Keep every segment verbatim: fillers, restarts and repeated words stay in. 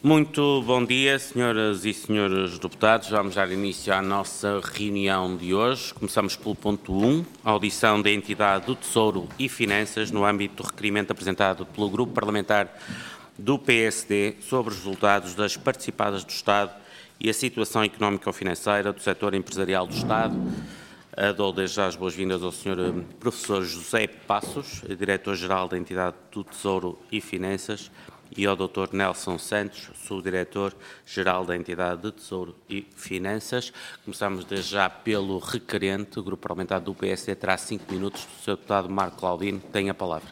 Muito bom dia, senhoras e senhores deputados. Vamos dar início à nossa reunião de hoje. Começamos pelo ponto um, a audição da entidade do Tesouro e Finanças no âmbito do requerimento apresentado pelo Grupo Parlamentar do P S D sobre os resultados das participadas do Estado e a situação económico-financeira do setor empresarial do Estado. Dou desde já as boas-vindas ao senhor Professor José Passos, Diretor-Geral da entidade do Tesouro e Finanças, e ao doutor Nelson Santos, Subdiretor-Geral da entidade de Tesouro e Finanças. Começamos desde já pelo requerente. O Grupo Parlamentar do P S D terá cinco minutos. O senhor deputado Marco Claudino tem a palavra.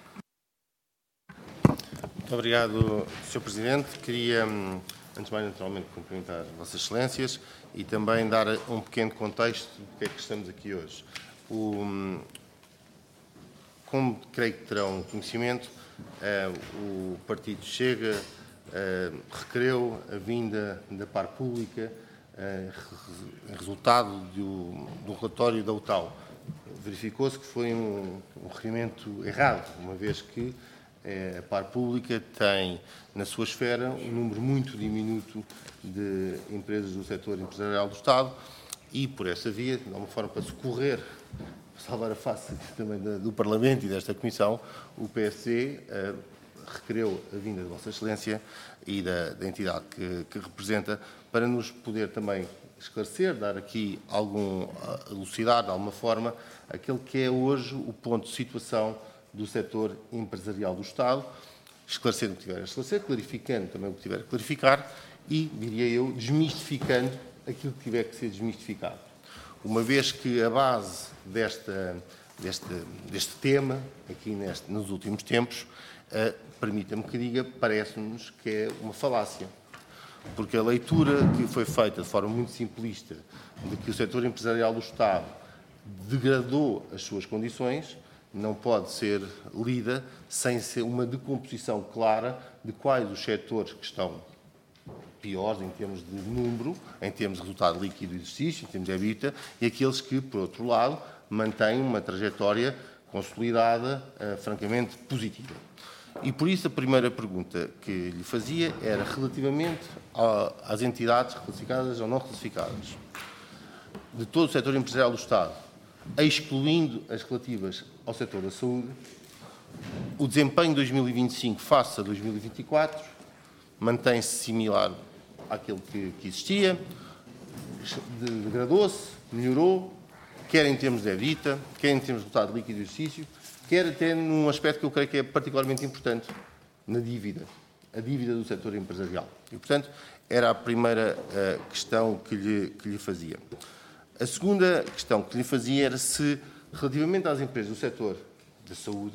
Muito obrigado, senhor Presidente. Queria, antes de mais, naturalmente, cumprimentar Vossas Excelências e também dar um pequeno contexto do que é que estamos aqui hoje. O, como creio que terão conhecimento, Uh, o Partido Chega uh, requereu a vinda da par pública uh, resultado do, do relatório da U T A L. Verificou-se que foi um, um requerimento errado, uma vez que uh, a par pública tem na sua esfera um número muito diminuto de empresas do setor empresarial do Estado e, por essa via, de alguma forma para socorrer, salvar a face também do Parlamento e desta Comissão, o P S D uh, requereu a vinda de Vossa Excelência e da, da entidade que, que representa para nos poder também esclarecer, dar aqui algum, elucidar de alguma forma aquele que é hoje o ponto de situação do setor empresarial do Estado, esclarecendo o que tiver a esclarecer, clarificando também o que tiver a clarificar e, diria eu, desmistificando aquilo que tiver que ser desmistificado. Uma vez que a base desta, deste, deste tema, aqui neste, nos últimos tempos, uh, permita-me que diga, parece-nos que é uma falácia. Porque a leitura que foi feita de forma muito simplista de que o setor empresarial do Estado degradou as suas condições, não pode ser lida sem ser uma decomposição clara de quais os setores que estão piores em termos de número, em termos de resultado líquido do exercício, em termos de EBITDA, e aqueles que, por outro lado, mantêm uma trajetória consolidada, uh, francamente positiva. E por isso a primeira pergunta que lhe fazia era relativamente a, às entidades classificadas ou não classificadas de todo o setor empresarial do Estado, excluindo as relativas ao setor da saúde, o desempenho de dois mil e vinte e cinco face a dois mil e vinte e quatro mantém-se similar àquele que, que existia, degradou-se, melhorou, quer em termos de EBITDA, quer em termos de resultado líquido do exercício, quer até num aspecto que eu creio que é particularmente importante, na dívida, a dívida do setor empresarial. E, portanto, era a primeira uh, questão que lhe, que lhe fazia. A segunda questão que lhe fazia era se, relativamente às empresas do setor da saúde,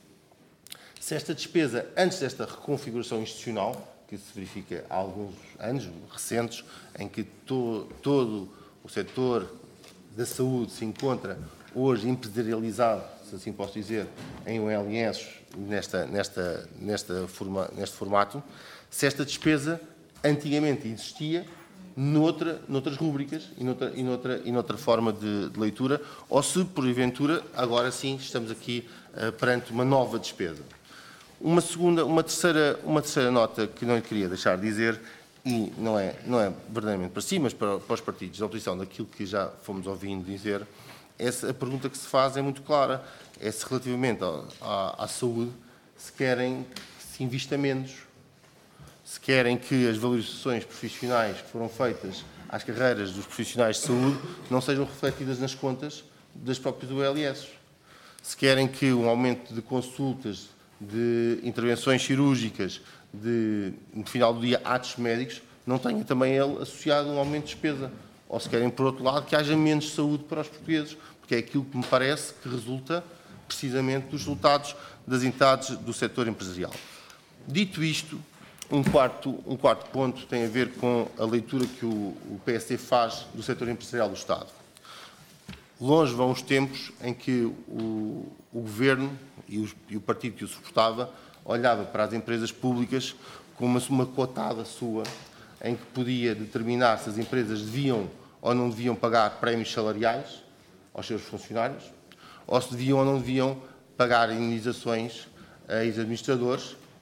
se esta despesa, antes desta reconfiguração institucional, que se verifica há alguns anos recentes, em que to, todo o setor da saúde se encontra hoje empresarializado, se assim posso dizer, em O L S, nesta, nesta, nesta forma, neste formato, se esta despesa antigamente existia noutra, noutras rúbricas e noutra, e noutra, e noutra forma de, de leitura, ou se, porventura, agora sim estamos aqui uh, perante uma nova despesa. Uma segunda, uma terceira, uma terceira nota que não lhe queria deixar de dizer, e não é, não é verdadeiramente para si, mas para, para os partidos, a oposição daquilo que já fomos ouvindo dizer, essa, a pergunta que se faz é muito clara, é se relativamente ao, à, à saúde, se querem que se invista menos, se querem que as valorizações profissionais que foram feitas às carreiras dos profissionais de saúde não sejam refletidas nas contas das próprias O L S, se querem que um aumento de consultas, de intervenções cirúrgicas, de, no final do dia, atos médicos, não tenha também ele associado um aumento de despesa. Ou se querem, por outro lado, que haja menos saúde para os portugueses, porque é aquilo que me parece que resulta precisamente dos resultados das entidades do setor empresarial. Dito isto, um quarto, um quarto ponto tem a ver com a leitura que o, o P S D faz do setor empresarial do Estado. Longe vão os tempos em que o, o Governo e, os, e o partido que o suportava olhava para as empresas públicas com uma, uma cotada sua, em que podia determinar se as empresas deviam ou não deviam pagar prémios salariais aos seus funcionários, ou se deviam ou não deviam pagar indenizações a ex-administradores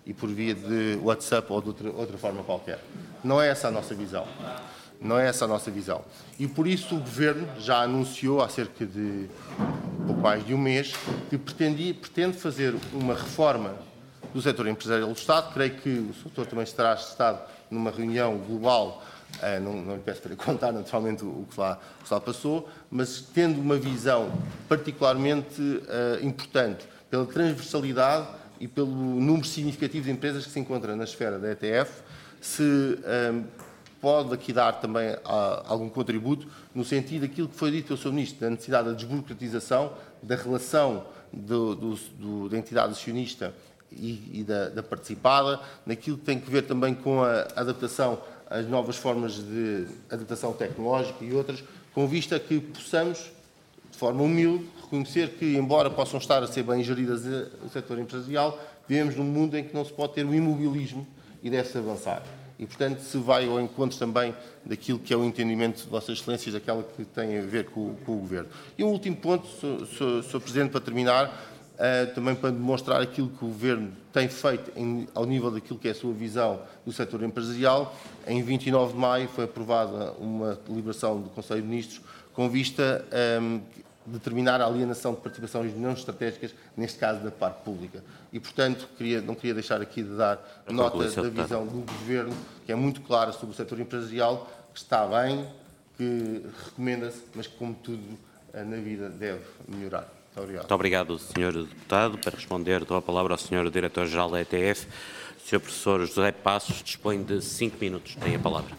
e por via de WhatsApp ou de outra, outra forma qualquer. Não é essa a nossa visão. Não é essa a nossa visão. E por isso o Governo já anunciou há cerca de pouco mais de um mês que pretendia, pretende fazer uma reforma do setor empresarial do Estado. Creio que o doutor também estará estado numa reunião global, uh, não, não lhe peço para contar naturalmente o, o, que lá, o que lá passou, mas tendo uma visão particularmente uh, importante pela transversalidade e pelo número significativo de empresas que se encontram na esfera da E T F, se um, pode aqui dar também a, algum contributo no sentido daquilo que foi dito pelo senhor Ministro, da necessidade da desburocratização, da relação do, do, do, da entidade acionista e, e da, da participada, naquilo que tem que ver também com a adaptação às novas formas de adaptação tecnológica e outras, com vista a que possamos, de forma humilde, reconhecer que, embora possam estar a ser bem geridas o setor empresarial, vivemos num mundo em que não se pode ter o imobilismo e deve-se avançar. E, portanto, se vai ao encontro também daquilo que é o entendimento de Vossas Excelências, daquela que tem a ver com, com o Governo. E um último ponto, senhor Presidente, para terminar, uh, também para demonstrar aquilo que o Governo tem feito em, ao nível daquilo que é a sua visão do setor empresarial. Em vinte e nove de maio foi aprovada uma deliberação do Conselho de Ministros com vista um, determinar a alienação de participações não estratégicas, neste caso da parte pública. E, portanto, queria, não queria deixar aqui de dar nota da visão do Governo, que é muito clara sobre o setor empresarial, que está bem, que recomenda-se, mas que, como tudo na vida, deve melhorar. Muito obrigado. Muito obrigado, senhor Deputado. Para responder, dou a palavra ao senhor Diretor-Geral da E T F. O senhor Professor José Passos dispõe de cinco minutos. Tem a palavra.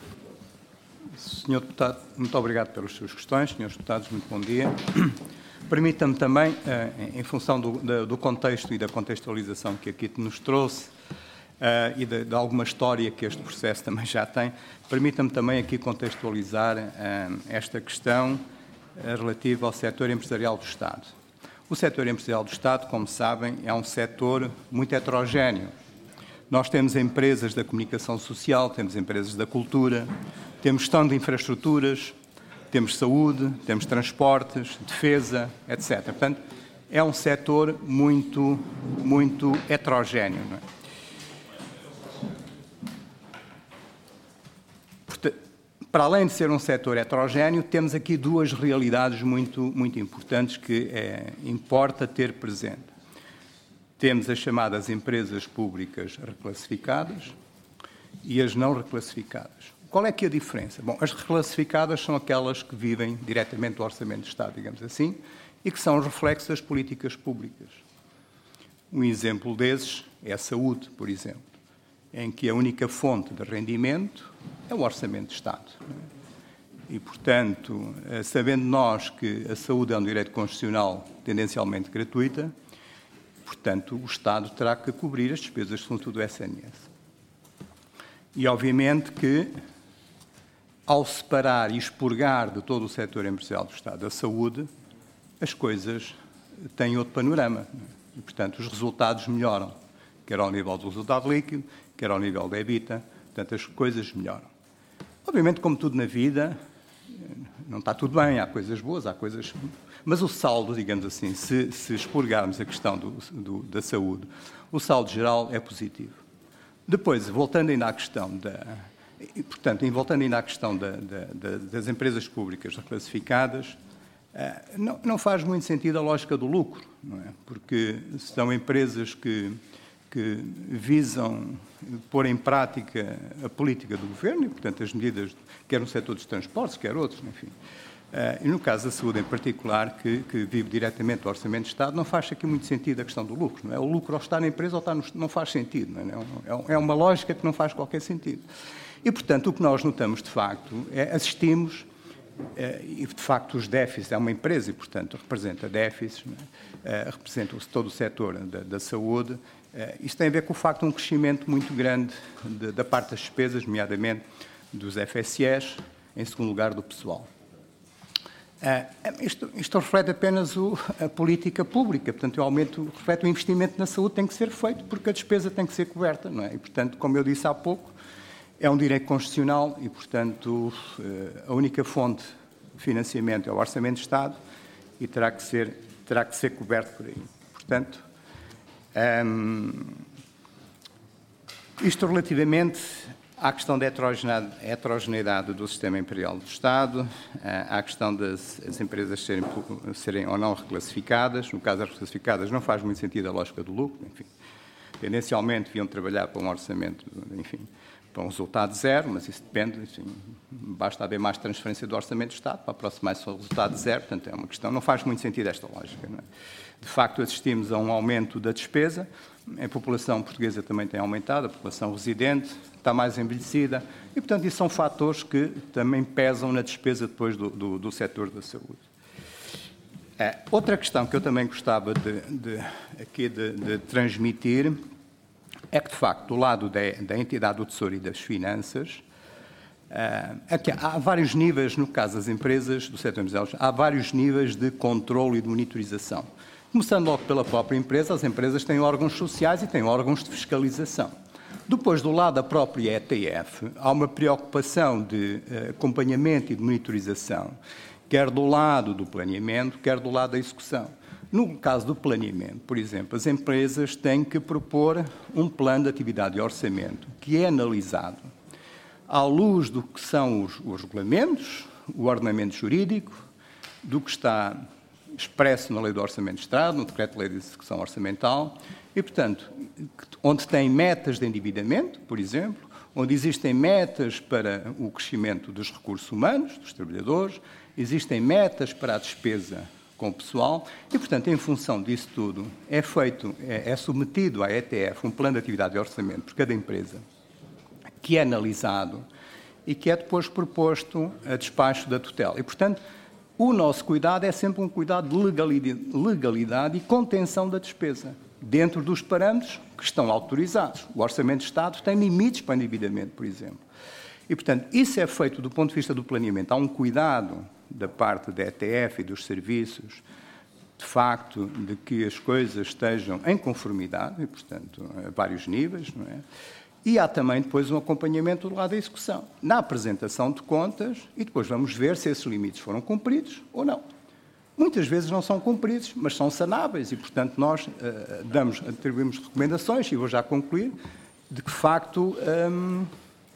senhor Deputado, muito obrigado pelas suas questões. Senhores Deputados, muito bom dia. Permita-me também, em função do, do contexto e da contextualização que aqui nos trouxe e de, de alguma história que este processo também já tem, permita-me também aqui contextualizar esta questão relativa ao setor empresarial do Estado. O setor empresarial do Estado, como sabem, é um setor muito heterogéneo. Nós temos empresas da comunicação social, temos empresas da cultura, temos gestão de infraestruturas, temos saúde, temos transportes, defesa, etcétera. Portanto, é um setor muito, muito heterogéneo. Não é? Portanto, para além de ser um setor heterogéneo, temos aqui duas realidades muito, muito importantes que é, importa ter presente. Temos as chamadas empresas públicas reclassificadas e as não reclassificadas. Qual é que é a diferença? Bom, as reclassificadas são aquelas que vivem diretamente do Orçamento de Estado, digamos assim, e que são reflexos das políticas públicas. Um exemplo desses é a saúde, por exemplo, em que a única fonte de rendimento é o Orçamento de Estado. E, portanto, sabendo nós que a saúde é um direito constitucional tendencialmente gratuita, portanto, o Estado terá que cobrir as despesas que são tudo do S N S. E, obviamente, que, ao separar e expurgar de todo o setor empresarial do Estado a saúde, as coisas têm outro panorama. E, portanto, os resultados melhoram, quer ao nível do resultado líquido, quer ao nível da EBITDA, portanto, as coisas melhoram. Obviamente, como tudo na vida, não está tudo bem, há coisas boas, há coisas... Mas o saldo, digamos assim, se, se expurgarmos a questão do, do, da saúde, o saldo geral é positivo. Depois, voltando ainda à questão da... E, portanto, voltando ainda à questão da, da, da, das empresas públicas reclassificadas, não, não faz muito sentido a lógica do lucro, não é? Porque são empresas que, que visam pôr em prática a política do Governo e, portanto, as medidas, quer no setor dos transportes, quer outros, enfim. E no caso da saúde em particular, que, que vive diretamente do Orçamento de Estado, não faz aqui muito sentido a questão do lucro, não é? O lucro ao estar na empresa ou estar no, não faz sentido, não é? É uma lógica que não faz qualquer sentido. E, portanto, o que nós notamos, de facto, é assistimos, é, e, de facto, os déficits, é uma empresa e, portanto, representa déficits, é? É, representa todo o setor da, da saúde. É, isto tem a ver com o facto de um crescimento muito grande de, da parte das despesas, nomeadamente dos F S Es, em segundo lugar do pessoal. Uh, isto, isto reflete apenas o, a política pública, portanto, o aumento, reflete o investimento na saúde tem que ser feito porque a despesa tem que ser coberta, não é? E, portanto, como eu disse há pouco, é um direito constitucional e, portanto, uh, a única fonte de financiamento é o Orçamento de Estado e terá que ser, terá que ser coberto por aí. Portanto, um, Isto relativamente à questão da heterogeneidade do sistema imperial do Estado, à questão das as empresas serem, serem ou não reclassificadas. No caso das reclassificadas, não faz muito sentido a lógica do lucro. Enfim, tendencialmente deviam trabalhar para um orçamento, enfim, para um resultado zero, mas isso depende, enfim, basta haver mais transferência do orçamento do Estado para aproximar-se ao resultado zero. Portanto, é uma questão, não faz muito sentido esta lógica, não é? De facto, assistimos a um aumento da despesa. A população portuguesa também tem aumentado, a população residente está mais envelhecida e, portanto, isso são fatores que também pesam na despesa depois do, do, do setor da saúde. É, outra questão que eu também gostava de, de, aqui de, de transmitir é que, de facto, do lado da, da entidade do Tesouro e das Finanças, é, aqui há vários níveis, no caso das empresas do setor empresarial, há vários níveis de controle e de monitorização. Começando logo pela própria empresa, as empresas têm órgãos sociais e têm órgãos de fiscalização. Depois, do lado da própria E T F, há uma preocupação de uh, acompanhamento e de monitorização, quer do lado do planeamento, quer do lado da execução. No caso do planeamento, por exemplo, as empresas têm que propor um plano de atividade e orçamento que é analisado à luz do que são os, os regulamentos, o ordenamento jurídico, do que está expresso na Lei do Orçamento de Estado, no Decreto-Lei de Execução Orçamental, e, portanto, onde tem metas de endividamento, por exemplo, onde existem metas para o crescimento dos recursos humanos, dos trabalhadores, existem metas para a despesa com o pessoal, e, portanto, em função disso tudo, é feito, é, é submetido à E T F um plano de atividade e orçamento por cada empresa, que é analisado e que é depois proposto a despacho da tutela. E, portanto, o nosso cuidado é sempre um cuidado de legalidade, legalidade e contenção da despesa, dentro dos parâmetros que estão autorizados. O Orçamento de Estado tem limites para endividamento, por exemplo. E, portanto, isso é feito do ponto de vista do planeamento. Há um cuidado da parte da E T F e dos serviços, de facto, de que as coisas estejam em conformidade, e, portanto, a vários níveis, não é? E há também depois um acompanhamento do lado da execução, na apresentação de contas, e depois vamos ver se esses limites foram cumpridos ou não. Muitas vezes não são cumpridos, mas são sanáveis e, portanto, nós uh, damos, atribuímos recomendações, e vou já concluir, de que, de facto, um,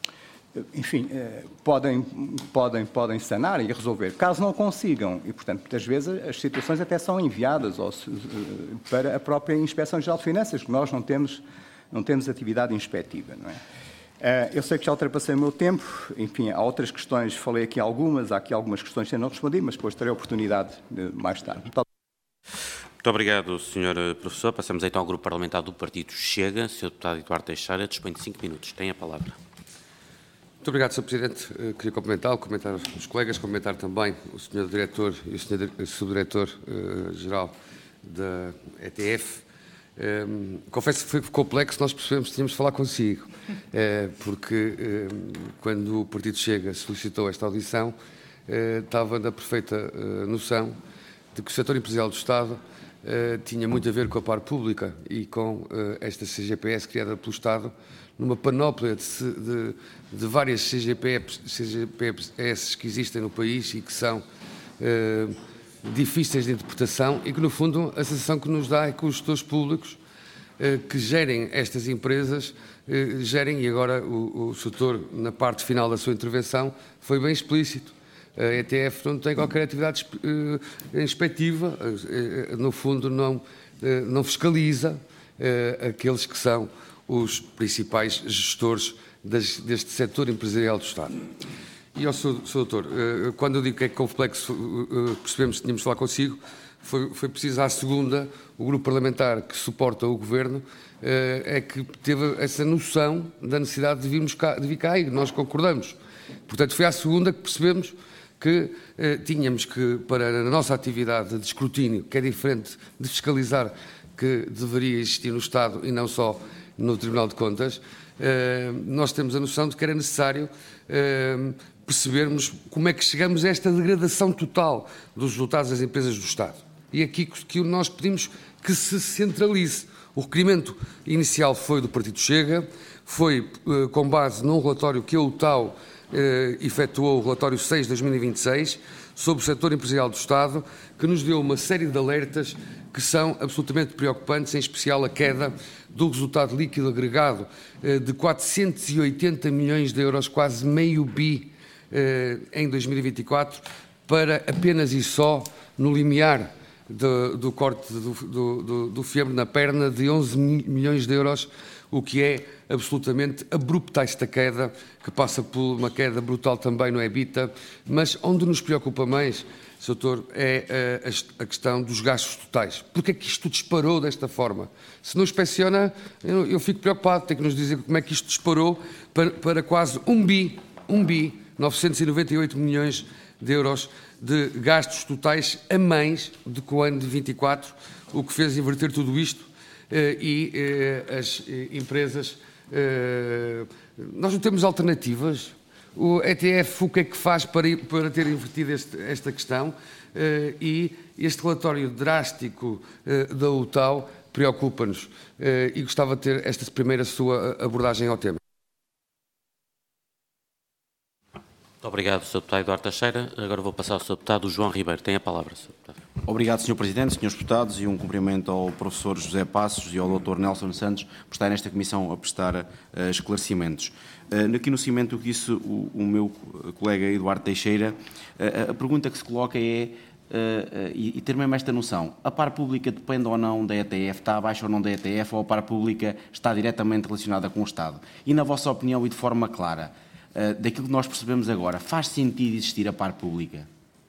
enfim, uh, podem, podem, podem sanar e resolver. Caso não consigam, e, portanto, muitas vezes as situações até são enviadas ou, uh, para a própria Inspeção-Geral de Finanças, que nós não temos... não temos atividade inspectiva, não é? Eu sei que já ultrapassei o meu tempo, enfim, há outras questões, falei aqui algumas, há aqui algumas questões que eu não respondi, mas depois terei a oportunidade de, mais tarde. Muito Muito obrigado, senhor Professor. Passamos então ao Grupo Parlamentar do Partido Chega. senhor Deputado Eduardo Teixeira, dispõe de cinco minutos. Tem a palavra. Muito obrigado, senhor Presidente. Eu queria cumprimentá-lo, cumprimentar os colegas, cumprimentar também o senhor Diretor e o senhor Subdiretor-Geral da E T F. Um, confesso que foi complexo, nós percebemos que tínhamos de falar consigo, uh, porque uh, quando o Partido Chega solicitou esta audição, uh, estava na perfeita uh, noção de que o setor empresarial do Estado uh, tinha muito a ver com a par pública e com uh, esta C G P S criada pelo Estado, numa panóplia de, de, de várias C G P S que existem no país e que são uh, difíceis de interpretação e que, no fundo, a sensação que nos dá é que os gestores públicos eh, que gerem estas empresas, eh, gerem, e agora o, o setor, na parte final da sua intervenção, foi bem explícito. A E T F não tem qualquer atividade eh, inspectiva, eh, no fundo não, eh, não fiscaliza eh, aqueles que são os principais gestores das, deste setor empresarial do Estado. E ao senhor Doutor, quando eu digo que é complexo, percebemos que tínhamos de falar consigo, foi, foi preciso à segunda, o grupo parlamentar que suporta o Governo, é que teve essa noção da necessidade de, virmos cá, de vir cá e nós concordamos. Portanto, foi à segunda que percebemos que eh, tínhamos que, para a nossa atividade de escrutínio, que é diferente de fiscalizar, que deveria existir no Estado e não só no Tribunal de Contas, eh, nós temos a noção de que era necessário eh, percebermos como é que chegamos a esta degradação total dos resultados das empresas do Estado. E aqui que nós pedimos que se centralize. O requerimento inicial foi do Partido Chega, foi eh, com base num relatório que a U T A U eh, efetuou, o relatório seis de dois mil e vinte e seis, sobre o setor empresarial do Estado, que nos deu uma série de alertas que são absolutamente preocupantes, em especial a queda do resultado líquido agregado de quatrocentos e oitenta milhões de euros, quase meio bi em dois mil e vinte e quatro, para apenas e só no limiar do, do corte do, do, do, do fiambre na perna de onze milhões de euros, o que é absolutamente abrupta esta queda, que passa por uma queda brutal também no EBITDA, mas onde nos preocupa mais, senhor Doutor, é a, a questão dos gastos totais. Porque é que isto disparou desta forma? Se não inspeciona, eu, eu fico preocupado, tem que nos dizer como é que isto disparou para, para quase um bi, um bi, novecentos e noventa e oito milhões de euros de gastos totais a mais do que o ano de vinte e quatro, o que fez inverter tudo isto e as empresas... Nós não temos alternativas. O E T F o que é que faz para, para ter invertido este, esta questão? E este relatório drástico da U T A U preocupa-nos e gostava de ter esta primeira sua abordagem ao tema. Muito obrigado, senhor Deputado Eduardo Teixeira. Agora vou passar ao senhor Deputado João Ribeiro. Tem a palavra, senhor Deputado. Obrigado, senhor Presidente, senhores Deputados, e um cumprimento ao professor José Passos e ao doutor Nelson Santos por estarem nesta comissão a prestar uh, esclarecimentos. Uh, aqui no cimento do que disse o, o meu colega Eduardo Teixeira, uh, a pergunta que se coloca é, uh, uh, e, e ter mesmo esta noção, a par pública depende ou não da E T F, está abaixo ou não da E T F, ou a par pública está diretamente relacionada com o Estado? E na vossa opinião e de forma clara, Uh, daquilo que nós percebemos agora, faz sentido existir a par pública?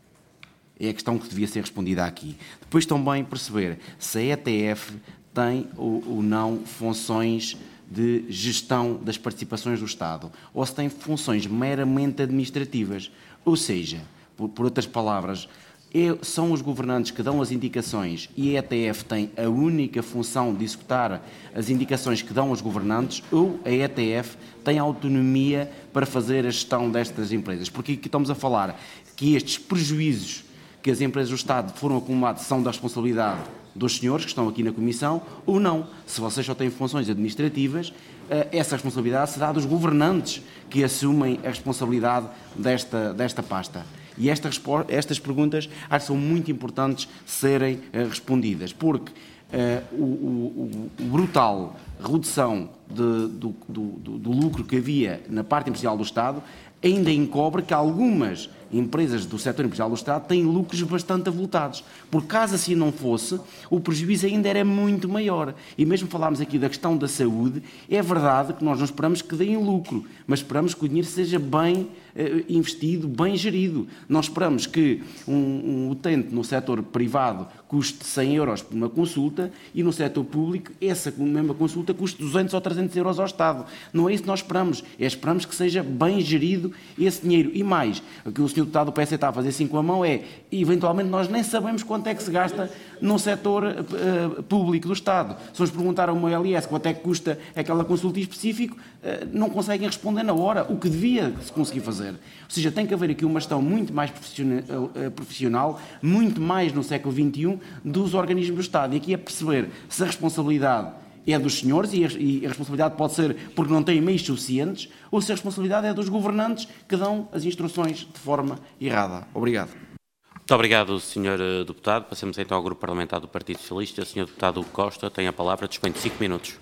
É a questão que devia ser respondida aqui. Depois também perceber se a E T F tem ou, ou não funções de gestão das participações do Estado, ou se tem funções meramente administrativas. Ou seja, por, por outras palavras, é, são os governantes que dão as indicações e a E T F tem a única função de executar as indicações que dão aos governantes, ou a E T F tem autonomia para fazer a gestão destas empresas? Porque aqui estamos a falar que estes prejuízos que as empresas do Estado foram acumulados são da responsabilidade dos senhores que estão aqui na Comissão, ou não. Se vocês só têm funções administrativas, essa responsabilidade será dos governantes que assumem a responsabilidade desta, desta pasta. E esta, estas perguntas acho que são muito importantes serem uh, respondidas, porque uh, o, o, o brutal redução de, do, do, do lucro que havia na parte empresarial do Estado ainda encobre que algumas empresas do setor empresarial do Estado têm lucros bastante avultados. Por caso assim não fosse, o prejuízo ainda era muito maior. E mesmo falámos aqui da questão da saúde, é verdade que nós não esperamos que deem lucro, mas esperamos que o dinheiro seja bem eh, investido, bem gerido. Nós esperamos que um, um utente no setor privado custe cem euros por uma consulta e no setor público essa mesma consulta custe duzentos ou trezentos euros ao Estado. Não é isso que nós esperamos. É esperamos que seja bem gerido esse dinheiro. E mais, o que o senhor Deputado do P S está a fazer assim com a mão é, eventualmente, nós nem sabemos quanto é que se gasta no setor uh, público do Estado. Se nos perguntar a uma L S quanto é que custa aquela consulta específica, uh, não conseguem responder na hora, o que devia se conseguir fazer. Ou seja, tem que haver aqui uma gestão muito mais profissional, uh, profissional muito mais no século vinte e um, dos organismos do Estado. E aqui é perceber se a responsabilidade é dos senhores e a, e a responsabilidade pode ser porque não têm meios suficientes, ou se a responsabilidade é dos governantes que dão as instruções de forma errada. Obrigado. Muito obrigado, senhor Deputado. Passemos então ao Grupo Parlamentar do Partido Socialista. O senhor Deputado Costa tem a palavra. Dispõe de cinco minutos.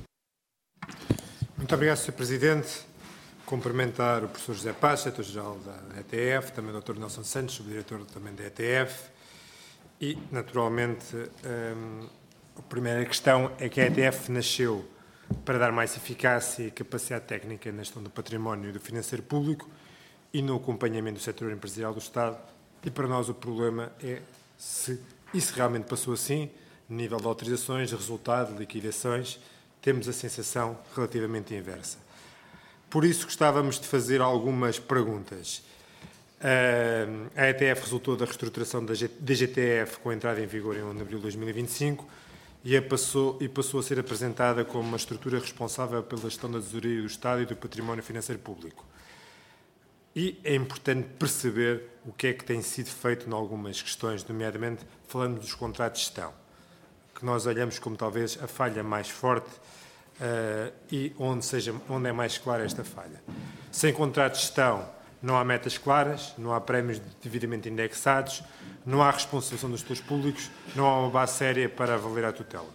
Muito obrigado, senhor Presidente. Cumprimentar o professor José Passos, diretor-geral da E T F, também o doutor Nelson Santos, subdiretor também da E T F. E, naturalmente, hum, a primeira questão é que a E T F nasceu para dar mais eficácia e capacidade técnica na gestão do património e do financeiro público e no acompanhamento do setor empresarial do Estado. E para nós o problema é se isso realmente passou assim, nível de autorizações, resultado, de liquidações, temos a sensação relativamente inversa. Por isso gostávamos de fazer algumas perguntas. A E T F resultou da reestruturação da D G T F com a entrada em vigor em um de abril de dois mil e vinte e cinco e, a passou, e passou a ser apresentada como uma estrutura responsável pela gestão da tesouraria do Estado e do património financeiro público. E é importante perceber o que é que tem sido feito em algumas questões, nomeadamente falando dos contratos de gestão, que nós olhamos como talvez a falha mais forte uh, e onde, seja, onde é mais clara esta falha. Sem contratos de gestão não há metas claras, não há prémios devidamente indexados, não há responsabilização dos gestores públicos, não há uma base séria para avaliar a tutela.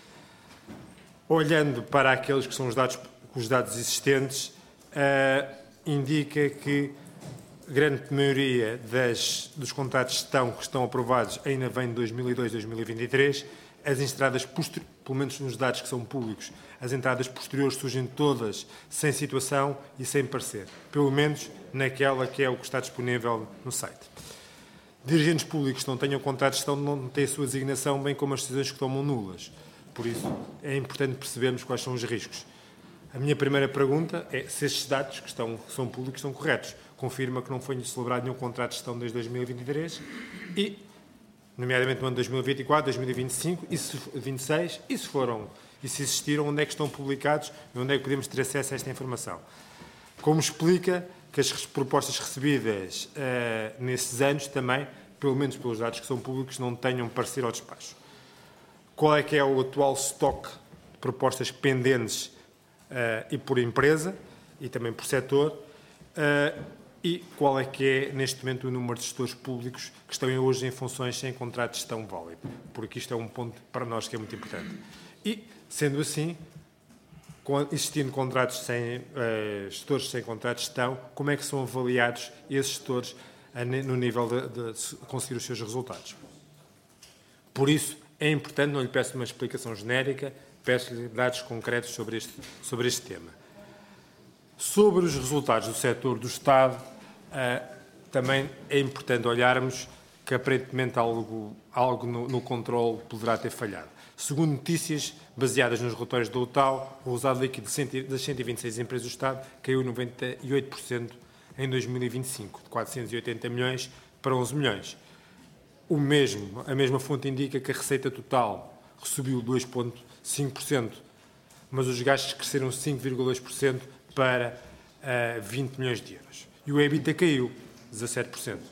Olhando para aqueles que são os dados, os dados existentes, uh, indica que a grande maioria das, dos contratos de gestão que estão aprovados ainda vem de dois mil e dois a dois mil e vinte e três. As entradas, pelo menos nos dados que são públicos, as entradas posteriores surgem todas sem situação e sem parecer, pelo menos naquela que é o que está disponível no site. Dirigentes públicos que não tenham contrato de gestão não têm a sua designação, bem como as decisões que tomam nulas. Por isso, é importante percebermos quais são os riscos. A minha primeira pergunta é se estes dados que, estão, que são públicos são corretos. Confirma que não foi celebrado nenhum contrato de gestão desde dois mil e vinte e três e, nomeadamente no ano de dois mil e vinte e quatro, dois mil e vinte e cinco e vinte e seis, e se foram, e se existiram, onde é que estão publicados e onde é que podemos ter acesso a esta informação. Como explica que as propostas recebidas uh, nesses anos também, pelo menos pelos dados que são públicos, não tenham parecer ao despacho. Qual é que é o atual estoque de propostas pendentes uh, e por empresa e também por setor uh, e qual é que é, neste momento, o número de gestores públicos que estão hoje em funções sem contrato de gestão válido, porque isto é um ponto para nós que é muito importante. E, sendo assim, existindo contratos sem, uh, gestores sem contrato de gestão, como é que são avaliados esses gestores uh, no nível de, de conseguir os seus resultados? Por isso, é importante, não lhe peço uma explicação genérica, peço-lhe dados concretos sobre este, sobre este tema. Sobre os resultados do setor do Estado, uh, também é importante olharmos que aparentemente algo, algo no, no controle poderá ter falhado. Segundo notícias baseadas nos relatórios da U T A L, o resultado líquido das cento e vinte e seis empresas do Estado caiu noventa e oito por cento em dois mil e vinte e cinco, de quatrocentos e oitenta milhões para onze milhões. O mesmo, a mesma fonte indica que a receita total subiu dois vírgula cinco por cento, mas os gastos cresceram cinco vírgula dois por cento para uh, vinte milhões de euros. E o EBITDA caiu dezassete por cento.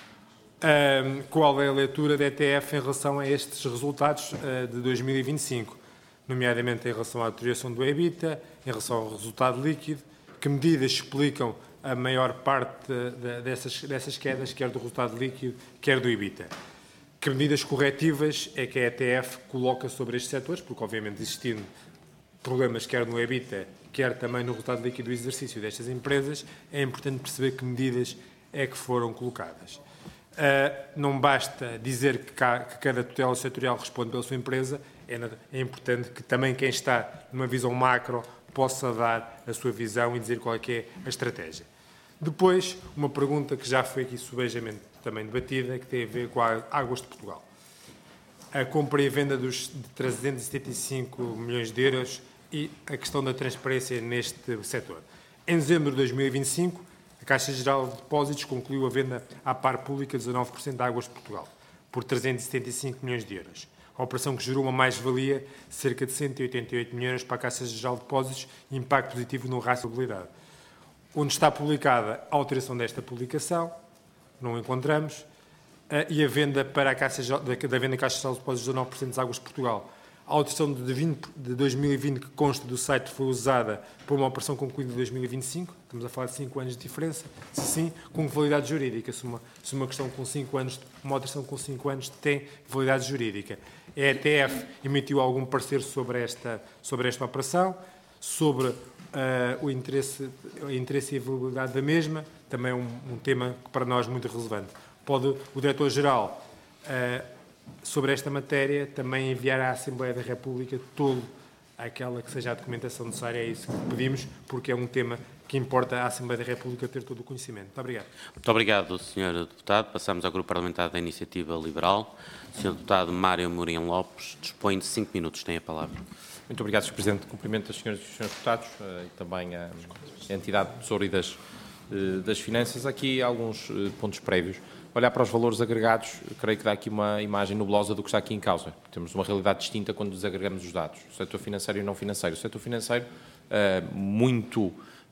Um, qual é a leitura da E T F em relação a estes resultados uh, de dois mil e vinte e cinco, nomeadamente em relação à deterioração do EBITDA, em relação ao resultado líquido, que medidas explicam a maior parte de, de, dessas, dessas quedas, quer do resultado líquido, quer do EBITDA? Que medidas corretivas é que a E T F coloca sobre estes setores, porque obviamente existindo problemas quer no EBITDA, quer também no resultado líquido do exercício destas empresas, é importante perceber que medidas é que foram colocadas. Uh, não basta dizer que, cá, que cada tutela setorial responde pela sua empresa, é, é importante que também quem está numa visão macro possa dar a sua visão e dizer qual é que é a estratégia. Depois, uma pergunta que já foi aqui subejamente também debatida, que tem a ver com a Águas de Portugal. A compra e venda dos, de trezentos e setenta e cinco milhões de euros e a questão da transparência neste setor. Em dezembro de dois mil e vinte e cinco, a Caixa Geral de Depósitos concluiu a venda à par pública de dezanove por cento da Águas de Portugal, por trezentos e setenta e cinco milhões de euros. A operação que gerou uma mais-valia de cerca de cento e oitenta e oito milhões de euros para a Caixa Geral de Depósitos e impacto positivo no rácio de habilidade. Onde está publicada a alteração desta publicação, não encontramos, e a venda para a Caixa, da venda da Caixa Geral de Depósitos de dezanove por cento das Águas de Portugal. A alteração de, vinte, de dois mil e vinte que consta do site foi usada por uma operação concluída em dois mil e vinte e cinco, estamos a falar de cinco anos de diferença, se sim, com validade jurídica, se uma, se uma questão com cinco anos, uma alteração com cinco anos tem validade jurídica. A E T F emitiu algum parecer sobre esta, sobre esta operação, sobre uh, o interesse, o interesse e a validade da mesma, também é um, um tema que para nós é muito relevante. Pode o Diretor-Geral, uh, sobre esta matéria, também enviar à Assembleia da República toda aquela que seja a documentação necessária, é isso que pedimos, porque é um tema que importa à Assembleia da República ter todo o conhecimento. Muito obrigado. Muito obrigado, senhor Deputado. Passamos ao Grupo Parlamentar da Iniciativa Liberal. senhor Deputado Mário Amorim Lopes dispõe de cinco minutos. Tem a palavra. Muito obrigado, senhor Presidente. Cumprimento as senhoras e os senhores deputados e também a entidade do Tesouro e das, das Finanças. Aqui alguns pontos prévios. Olhar para os valores agregados, creio que dá aqui uma imagem nublosa do que está aqui em causa. Temos uma realidade distinta quando desagregamos os dados. O setor financeiro e não financeiro. O setor financeiro, muito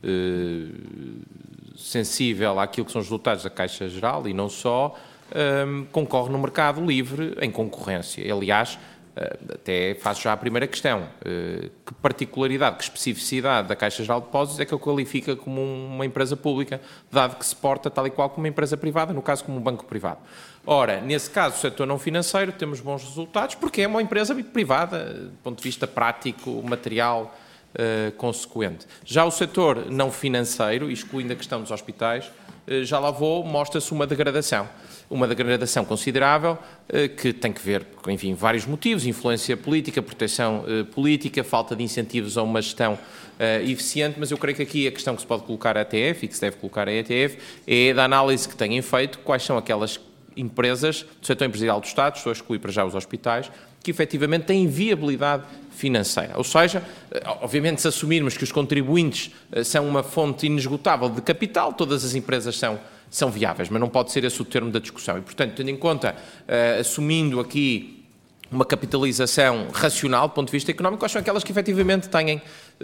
sensível àquilo que são os resultados da Caixa Geral e não só, concorre no mercado livre em concorrência. Aliás, Até faço já a primeira questão. Que particularidade, que especificidade da Caixa Geral de Depósitos é que eu qualifica como uma empresa pública, dado que se porta tal e qual como uma empresa privada, no caso como um banco privado? Ora, nesse caso, o setor não financeiro, temos bons resultados, porque é uma empresa privada, do ponto de vista prático, material, uh, consequente. Já o setor não financeiro, excluindo a questão dos hospitais, uh, já lá vou, mostra-se uma degradação. Uma degradação considerável, uh, que tem que ver com, enfim, vários motivos, influência política, proteção uh, política, falta de incentivos a uma gestão uh, eficiente, mas eu creio que aqui a questão que se pode colocar à E T F e que se deve colocar à E T F é da análise que tenham feito, quais são aquelas empresas do setor empresarial do Estado, estou a excluir para já os hospitais, que efetivamente têm viabilidade financeira. Ou seja, obviamente se assumirmos que os contribuintes são uma fonte inesgotável de capital, todas as empresas são, são viáveis, mas não pode ser esse o termo da discussão. E, portanto, tendo em conta, uh, assumindo aqui uma capitalização racional do ponto de vista económico, quais são aquelas que efetivamente têm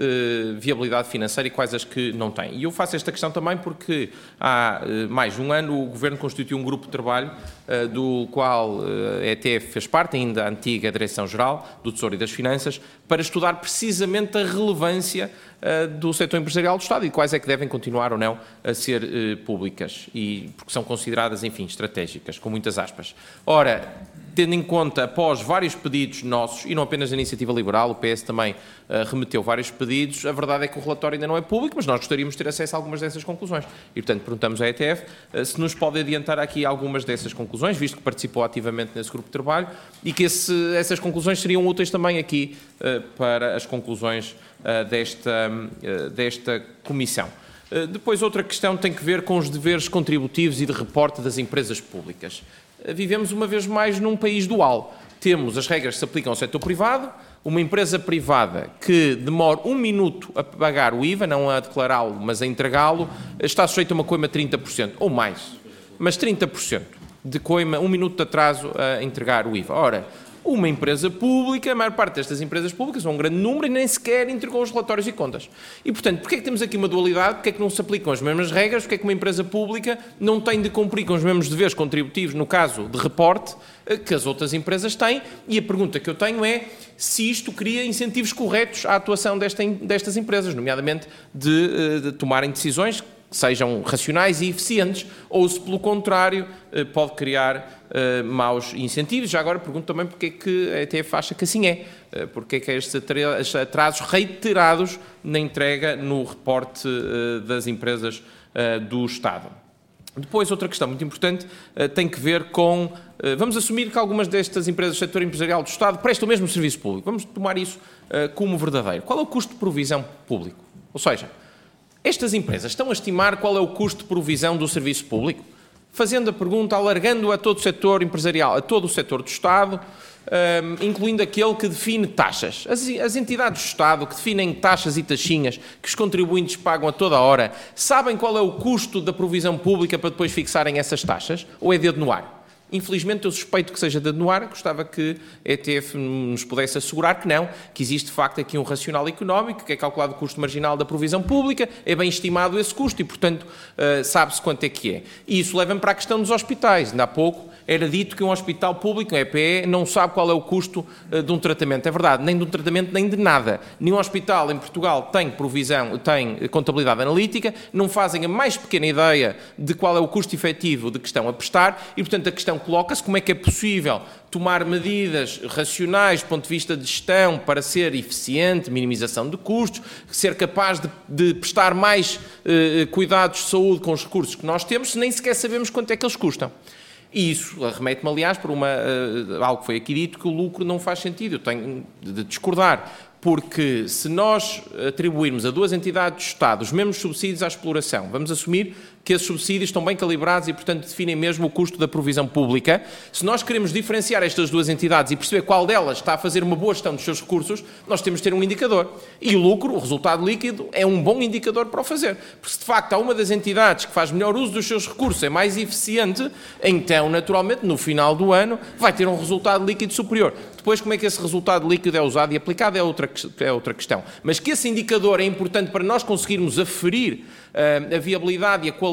uh, viabilidade financeira e quais as que não têm. E eu faço esta questão também porque há uh, mais de um ano o Governo constituiu um grupo de trabalho uh, do qual uh, a E T F fez parte, ainda a antiga Direção-Geral do Tesouro e das Finanças, para estudar precisamente a relevância uh, do setor empresarial do Estado e quais é que devem continuar ou não a ser uh, públicas, e porque são consideradas, enfim, estratégicas, com muitas aspas. Ora, tendo em conta, após vários pedidos nossos, e não apenas da Iniciativa Liberal, o P S também uh, remeteu vários pedidos, a verdade é que o relatório ainda não é público, mas nós gostaríamos de ter acesso a algumas dessas conclusões. E, portanto, perguntamos à E T F uh, se nos pode adiantar aqui algumas dessas conclusões, visto que participou ativamente nesse grupo de trabalho, e que esse, essas conclusões seriam úteis também aqui uh, para as conclusões uh, desta, uh, desta comissão. Uh, depois, outra questão tem que ver com os deveres contributivos e de reporte das empresas públicas. Vivemos uma vez mais num país dual. Temos as regras que se aplicam ao setor privado, uma empresa privada que demora um minuto a pagar o I V A, não a declará-lo, mas a entregá-lo, está sujeita a uma coima de trinta por cento, ou mais, mas trinta por cento de coima, um minuto de atraso a entregar o I V A. Ora, uma empresa pública, a maior parte destas empresas públicas, um grande número, e nem sequer entregou os relatórios e contas. E, portanto, porquê é que temos aqui uma dualidade? Porquê é que não se aplicam as mesmas regras? Porquê é que uma empresa pública não tem de cumprir com os mesmos deveres contributivos, no caso de reporte, que as outras empresas têm? E a pergunta que eu tenho é se isto cria incentivos corretos à atuação desta, destas empresas, nomeadamente de, de tomarem decisões que sejam racionais e eficientes, ou se, pelo contrário, pode criar uh, maus incentivos. Já agora pergunto também porque é que a E T F acha que assim é, uh, porque é que há estes atrasos reiterados na entrega no reporte uh, das empresas uh, do Estado. Depois, outra questão muito importante uh, tem que ver com... Uh, vamos assumir que algumas destas empresas do setor empresarial do Estado prestam o mesmo serviço público. Vamos tomar isso uh, como verdadeiro. Qual é o custo de provisão público? Ou seja, estas empresas estão a estimar qual é o custo de provisão do serviço público? Fazendo a pergunta, alargando a todo o setor empresarial, a todo o setor do Estado, um, incluindo aquele que define taxas. As, as entidades do Estado que definem taxas e taxinhas que os contribuintes pagam a toda a hora, sabem qual é o custo da provisão pública para depois fixarem essas taxas? Ou é dedo no ar? Infelizmente, eu suspeito que seja dedo no ar, gostava que a E T F nos pudesse assegurar que não, que existe de facto aqui um racional económico, que é calculado o custo marginal da provisão pública, é bem estimado esse custo e, portanto, uh, sabe-se quanto é que é. E isso leva-me para a questão dos hospitais. Ainda há pouco era dito que um hospital público, um E P E, não sabe qual é o custo uh, de um tratamento. É verdade, nem de um tratamento, nem de nada. Nenhum hospital em Portugal tem provisão, tem contabilidade analítica, não fazem a mais pequena ideia de qual é o custo efetivo de que estão a prestar e, portanto, a questão coloca-se como é que é possível tomar medidas racionais do ponto de vista de gestão para ser eficiente, minimização de custos, ser capaz de, de prestar mais eh, cuidados de saúde com os recursos que nós temos, se nem sequer sabemos quanto é que eles custam. E isso remete-me, aliás, para uma, uh, algo que foi aqui dito, que o lucro não faz sentido. Eu tenho de discordar, porque se nós atribuirmos a duas entidades do Estado os mesmos subsídios à exploração, vamos assumir que esses subsídios estão bem calibrados e, portanto, definem mesmo o custo da provisão pública. Se nós queremos diferenciar estas duas entidades e perceber qual delas está a fazer uma boa gestão dos seus recursos, nós temos de ter um indicador. E o lucro, o resultado líquido, é um bom indicador para o fazer. Porque se, de facto, há uma das entidades que faz melhor uso dos seus recursos, é mais eficiente, então, naturalmente, no final do ano, vai ter um resultado líquido superior. Depois, como é que esse resultado líquido é usado e aplicado é outra, é outra questão. Mas que esse indicador é importante para nós conseguirmos aferir uh, a viabilidade e a qualidade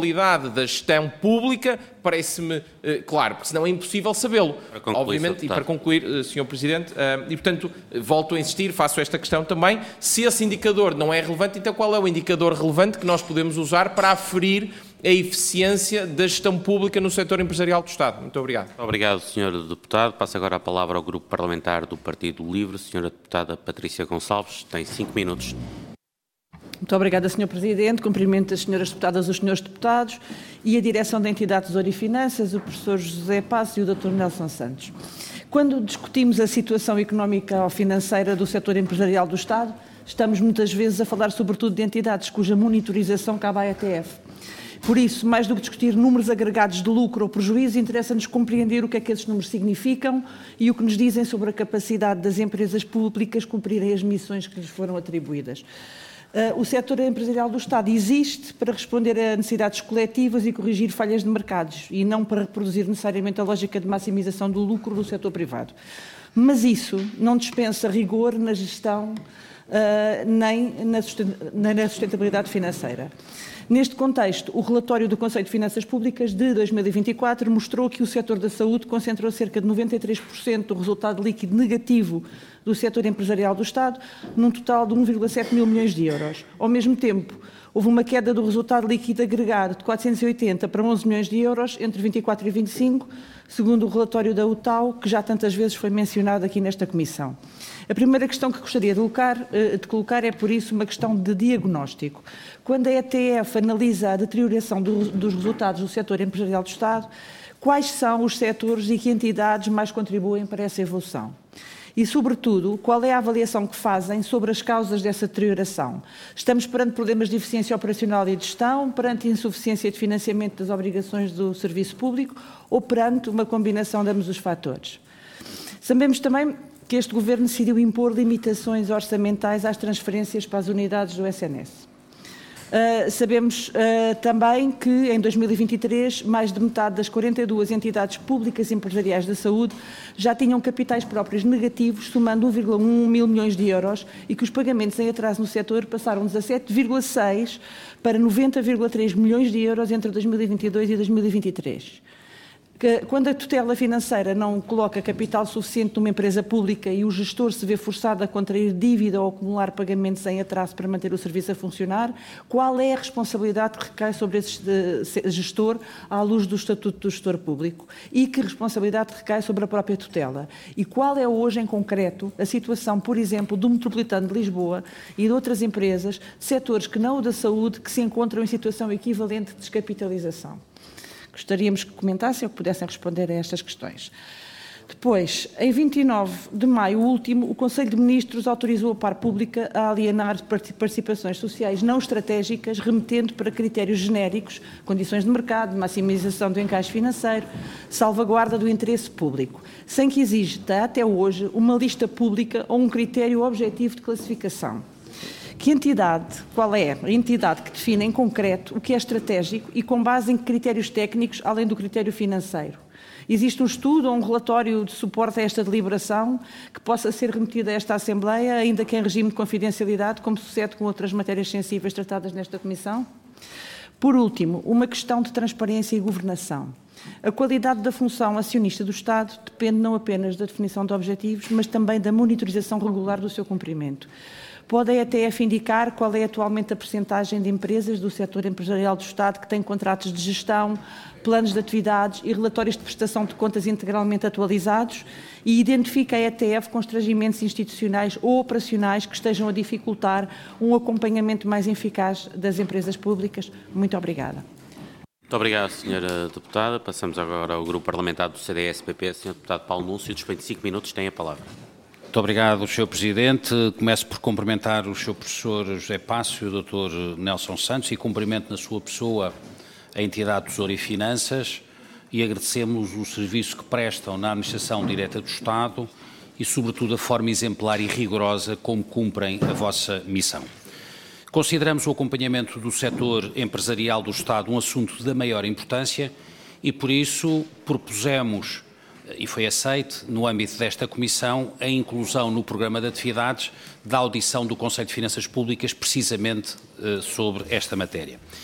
qualidade da gestão pública, parece-me eh, claro, porque senão é impossível sabê-lo. Obviamente, e para concluir, eh, senhor Presidente, eh, e portanto, volto a insistir, faço esta questão também, se esse indicador não é relevante, então qual é o indicador relevante que nós podemos usar para aferir a eficiência da gestão pública no setor empresarial do Estado? Muito obrigado. Obrigado, senhor Deputado. Passo agora a palavra ao Grupo Parlamentar do Partido Livre. Senhora Deputada Patrícia Gonçalves, tem cinco minutos. Muito obrigada, senhor Presidente. Cumprimento as senhoras deputadas e os senhores deputados e a direção da entidade Tesouro e Finanças, o professor José Passos e o doutor Nelson Santos. Quando discutimos a situação económica ou financeira do setor empresarial do Estado, estamos muitas vezes a falar sobretudo de entidades cuja monitorização cabe à E T F. Por isso, mais do que discutir números agregados de lucro ou prejuízo, interessa-nos compreender o que é que esses números significam e o que nos dizem sobre a capacidade das empresas públicas cumprirem as missões que lhes foram atribuídas. Uh, o setor empresarial do Estado existe para responder a necessidades coletivas e corrigir falhas de mercados e não para reproduzir necessariamente a lógica de maximização do lucro do setor privado. Mas isso não dispensa rigor na gestão uh, nem, na nem na sustentabilidade financeira. Neste contexto, o relatório do Conselho de Finanças Públicas de dois mil e vinte e quatro mostrou que o setor da saúde concentrou cerca de noventa e três por cento do resultado líquido negativo do setor empresarial do Estado, num total de um vírgula sete mil milhões de euros. Ao mesmo tempo, houve uma queda do resultado líquido agregado de quatrocentos e oitenta para onze milhões de euros entre vinte e quatro e vinte e cinco, segundo o relatório da U T A U, que já tantas vezes foi mencionado aqui nesta Comissão. A primeira questão que gostaria de colocar, de colocar é, por isso, uma questão de diagnóstico. Quando a E T F analisa a deterioração do, dos resultados do setor empresarial do Estado, quais são os setores e que entidades mais contribuem para essa evolução? E, sobretudo, qual é a avaliação que fazem sobre as causas dessa deterioração? Estamos perante problemas de eficiência operacional e de gestão, perante insuficiência de financiamento das obrigações do serviço público ou perante uma combinação de ambos os fatores? Sabemos também que este Governo decidiu impor limitações orçamentais às transferências para as unidades do S N S. Uh, sabemos uh, também que, em dois mil e vinte e três, mais de metade das quarenta e duas entidades públicas empresariais da saúde já tinham capitais próprios negativos, somando um vírgula um mil milhões de euros, e que os pagamentos em atraso no setor passaram de dezassete vírgula seis para noventa vírgula três milhões de euros entre dois mil e vinte e dois e dois mil e vinte e três. Quando a tutela financeira não coloca capital suficiente numa empresa pública e o gestor se vê forçado a contrair dívida ou acumular pagamentos em atraso para manter o serviço a funcionar, qual é a responsabilidade que recai sobre esse gestor à luz do Estatuto do Gestor Público? E que responsabilidade recai sobre a própria tutela? E qual é hoje, em concreto, a situação, por exemplo, do Metropolitano de Lisboa e de outras empresas, setores que não o da saúde, que se encontram em situação equivalente de descapitalização? Gostaríamos que comentassem ou que pudessem responder a estas questões. Depois, em vinte e nove de maio último, o Conselho de Ministros autorizou a par pública a alienar participações sociais não estratégicas, remetendo para critérios genéricos, condições de mercado, maximização do encaixe financeiro, salvaguarda do interesse público, sem que exista até hoje uma lista pública ou um critério objetivo de classificação. Que entidade, qual é a entidade que define em concreto o que é estratégico e com base em critérios técnicos, além do critério financeiro? Existe um estudo ou um relatório de suporte a esta deliberação que possa ser remetido a esta Assembleia, ainda que em regime de confidencialidade, como sucede com outras matérias sensíveis tratadas nesta Comissão? Por último, uma questão de transparência e governação. A qualidade da função acionista do Estado depende não apenas da definição de objetivos, mas também da monitorização regular do seu cumprimento. Pode a E T F indicar qual é atualmente a percentagem de empresas do setor empresarial do Estado que têm contratos de gestão, planos de atividades e relatórios de prestação de contas integralmente atualizados e identifica a E T F constrangimentos institucionais ou operacionais que estejam a dificultar um acompanhamento mais eficaz das empresas públicas? Muito obrigada. Muito obrigado, senhora Deputada. Passamos agora ao Grupo Parlamentar do C D S P P. senhor Deputado Paulo Núncio, dispõe de cinco minutos, tem a palavra. Muito obrigado, senhor Presidente. Começo por cumprimentar o senhor Professor José Passos e o doutor Nelson Santos e cumprimento na sua pessoa a entidade Tesouro e Finanças e agradecemos o serviço que prestam na administração direta do Estado e, sobretudo, a forma exemplar e rigorosa como cumprem a vossa missão. Consideramos o acompanhamento do setor empresarial do Estado um assunto da maior importância e, por isso, propusemos, e foi aceite, no âmbito desta Comissão, a inclusão no programa de atividades da audição do Conselho de Finanças Públicas, precisamente eh, sobre esta matéria.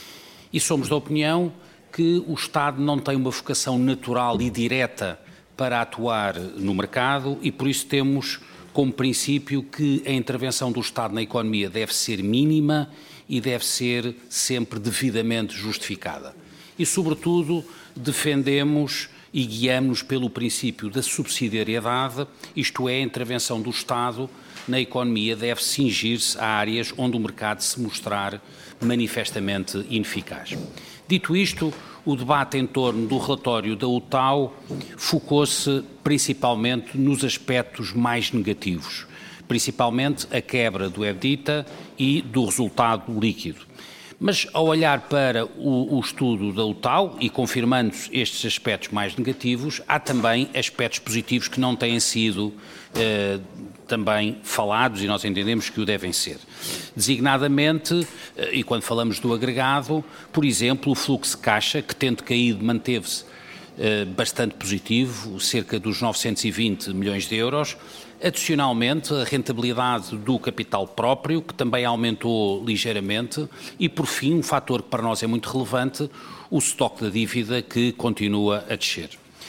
E somos da opinião que o Estado não tem uma vocação natural e direta para atuar no mercado e, por isso, temos como princípio que a intervenção do Estado na economia deve ser mínima e deve ser sempre devidamente justificada. E, sobretudo, defendemos e guiamos pelo princípio da subsidiariedade, isto é, a intervenção do Estado na economia deve cingir-se a áreas onde o mercado se mostrar manifestamente ineficaz. Dito isto, o debate em torno do relatório da U T A U focou-se principalmente nos aspectos mais negativos, principalmente a quebra do EBITDA e do resultado líquido. Mas, ao olhar para o, o estudo da U T A U e confirmando estes aspectos mais negativos, há também aspectos positivos que não têm sido eh, também falados e nós entendemos que o devem ser. Designadamente, eh, e quando falamos do agregado, por exemplo, o fluxo de caixa, que tendo caído, manteve-se eh, bastante positivo, cerca dos novecentos e vinte milhões de euros. Adicionalmente, a rentabilidade do capital próprio, que também aumentou ligeiramente, e, por fim, um fator que para nós é muito relevante, o estoque da dívida, que continua a descer.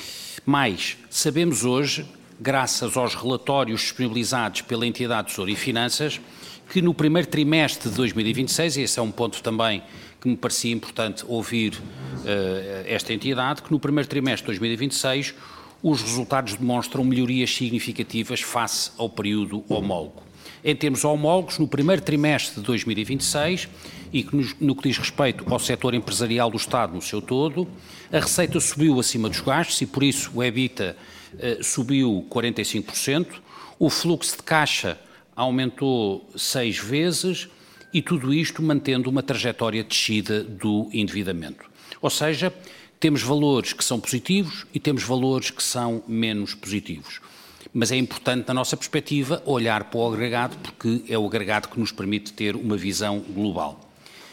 Mais, sabemos hoje, graças aos relatórios disponibilizados pela entidade Tesouro e Finanças, que no primeiro trimestre de dois mil e vinte e seis, e esse é um ponto também que me parecia importante ouvir uh, esta entidade, que no primeiro trimestre de dois mil e vinte e seis os resultados demonstram melhorias significativas face ao período homólogo. Em termos homólogos, no primeiro trimestre de dois mil e vinte e seis, e que no, no que diz respeito ao setor empresarial do Estado no seu todo, a receita subiu acima dos gastos e, por isso, o EBITDA eh, subiu quarenta e cinco por cento, o fluxo de caixa aumentou seis vezes e tudo isto mantendo uma trajetória de descida do endividamento. Ou seja, temos valores que são positivos e temos valores que são menos positivos. Mas é importante, na nossa perspectiva, olhar para o agregado, porque é o agregado que nos permite ter uma visão global.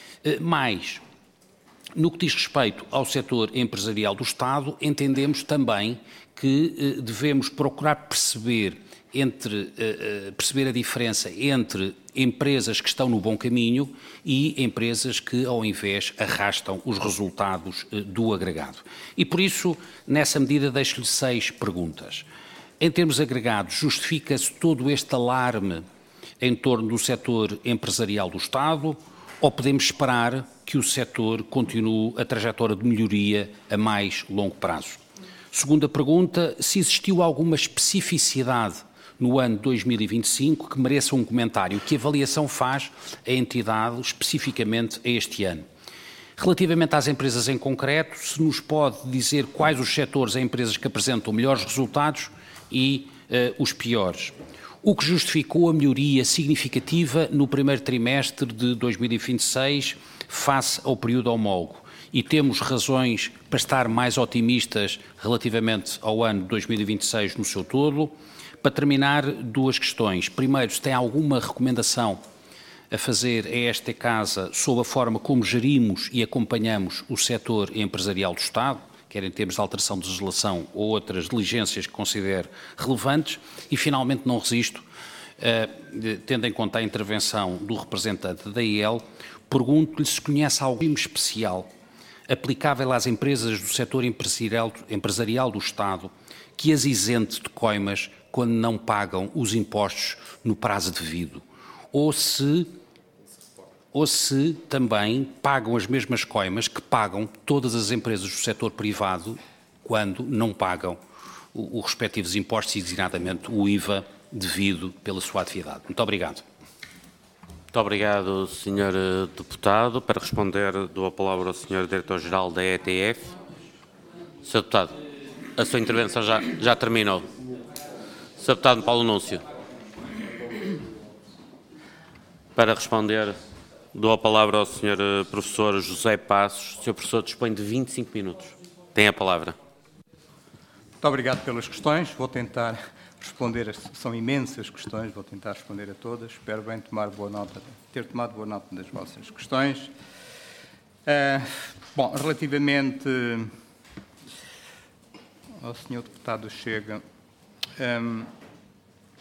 Mas, no que diz respeito ao setor empresarial do Estado, entendemos também que devemos procurar perceber, entre, perceber a diferença entre empresas que estão no bom caminho e empresas que, ao invés, arrastam os resultados do agregado. E, por isso, nessa medida, deixo-lhe seis perguntas. Em termos agregados, justifica-se todo este alarme em torno do setor empresarial do Estado ou podemos esperar que o setor continue a trajetória de melhoria a mais longo prazo? Segunda pergunta, se existiu alguma especificidade no ano dois mil e vinte e cinco que mereça um comentário, que avaliação faz a entidade especificamente a este ano? Relativamente às empresas em concreto, se nos pode dizer quais os setores e empresas que apresentam melhores resultados e uh, os piores. O que justificou a melhoria significativa no primeiro trimestre de dois mil e vinte e seis face ao período homólogo. E temos razões para estar mais otimistas relativamente ao ano de dois mil e vinte e seis no seu todo. Para terminar, duas questões. Primeiro, se tem alguma recomendação a fazer a esta Casa sobre a forma como gerimos e acompanhamos o setor empresarial do Estado, quer em termos de alteração de legislação ou outras diligências que considere relevantes. E, finalmente, não resisto, uh, tendo em conta a intervenção do representante da I E L, pergunto-lhe se conhece algum regime especial aplicável às empresas do setor empresarial, empresarial do Estado que as isente de coimas quando não pagam os impostos no prazo devido, ou se, ou se também pagam as mesmas coimas que pagam todas as empresas do setor privado quando não pagam os respectivos impostos e, designadamente, o I V A devido pela sua atividade. Muito obrigado. Muito obrigado, senhor Deputado. Para responder, dou a palavra ao senhor Diretor-Geral da E T F. senhor Deputado, a sua intervenção já, já terminou. senhor Deputado Paulo Núncio. Para responder, dou a palavra ao senhor Professor José Passos. O senhor Professor dispõe de vinte e cinco minutos. Tem a palavra. Muito obrigado pelas questões. Vou tentar responder, são imensas questões, vou tentar responder a todas. Espero bem tomar boa nota, ter tomado boa nota das vossas questões. Uh, bom, relativamente ao senhor Deputado Chega, um,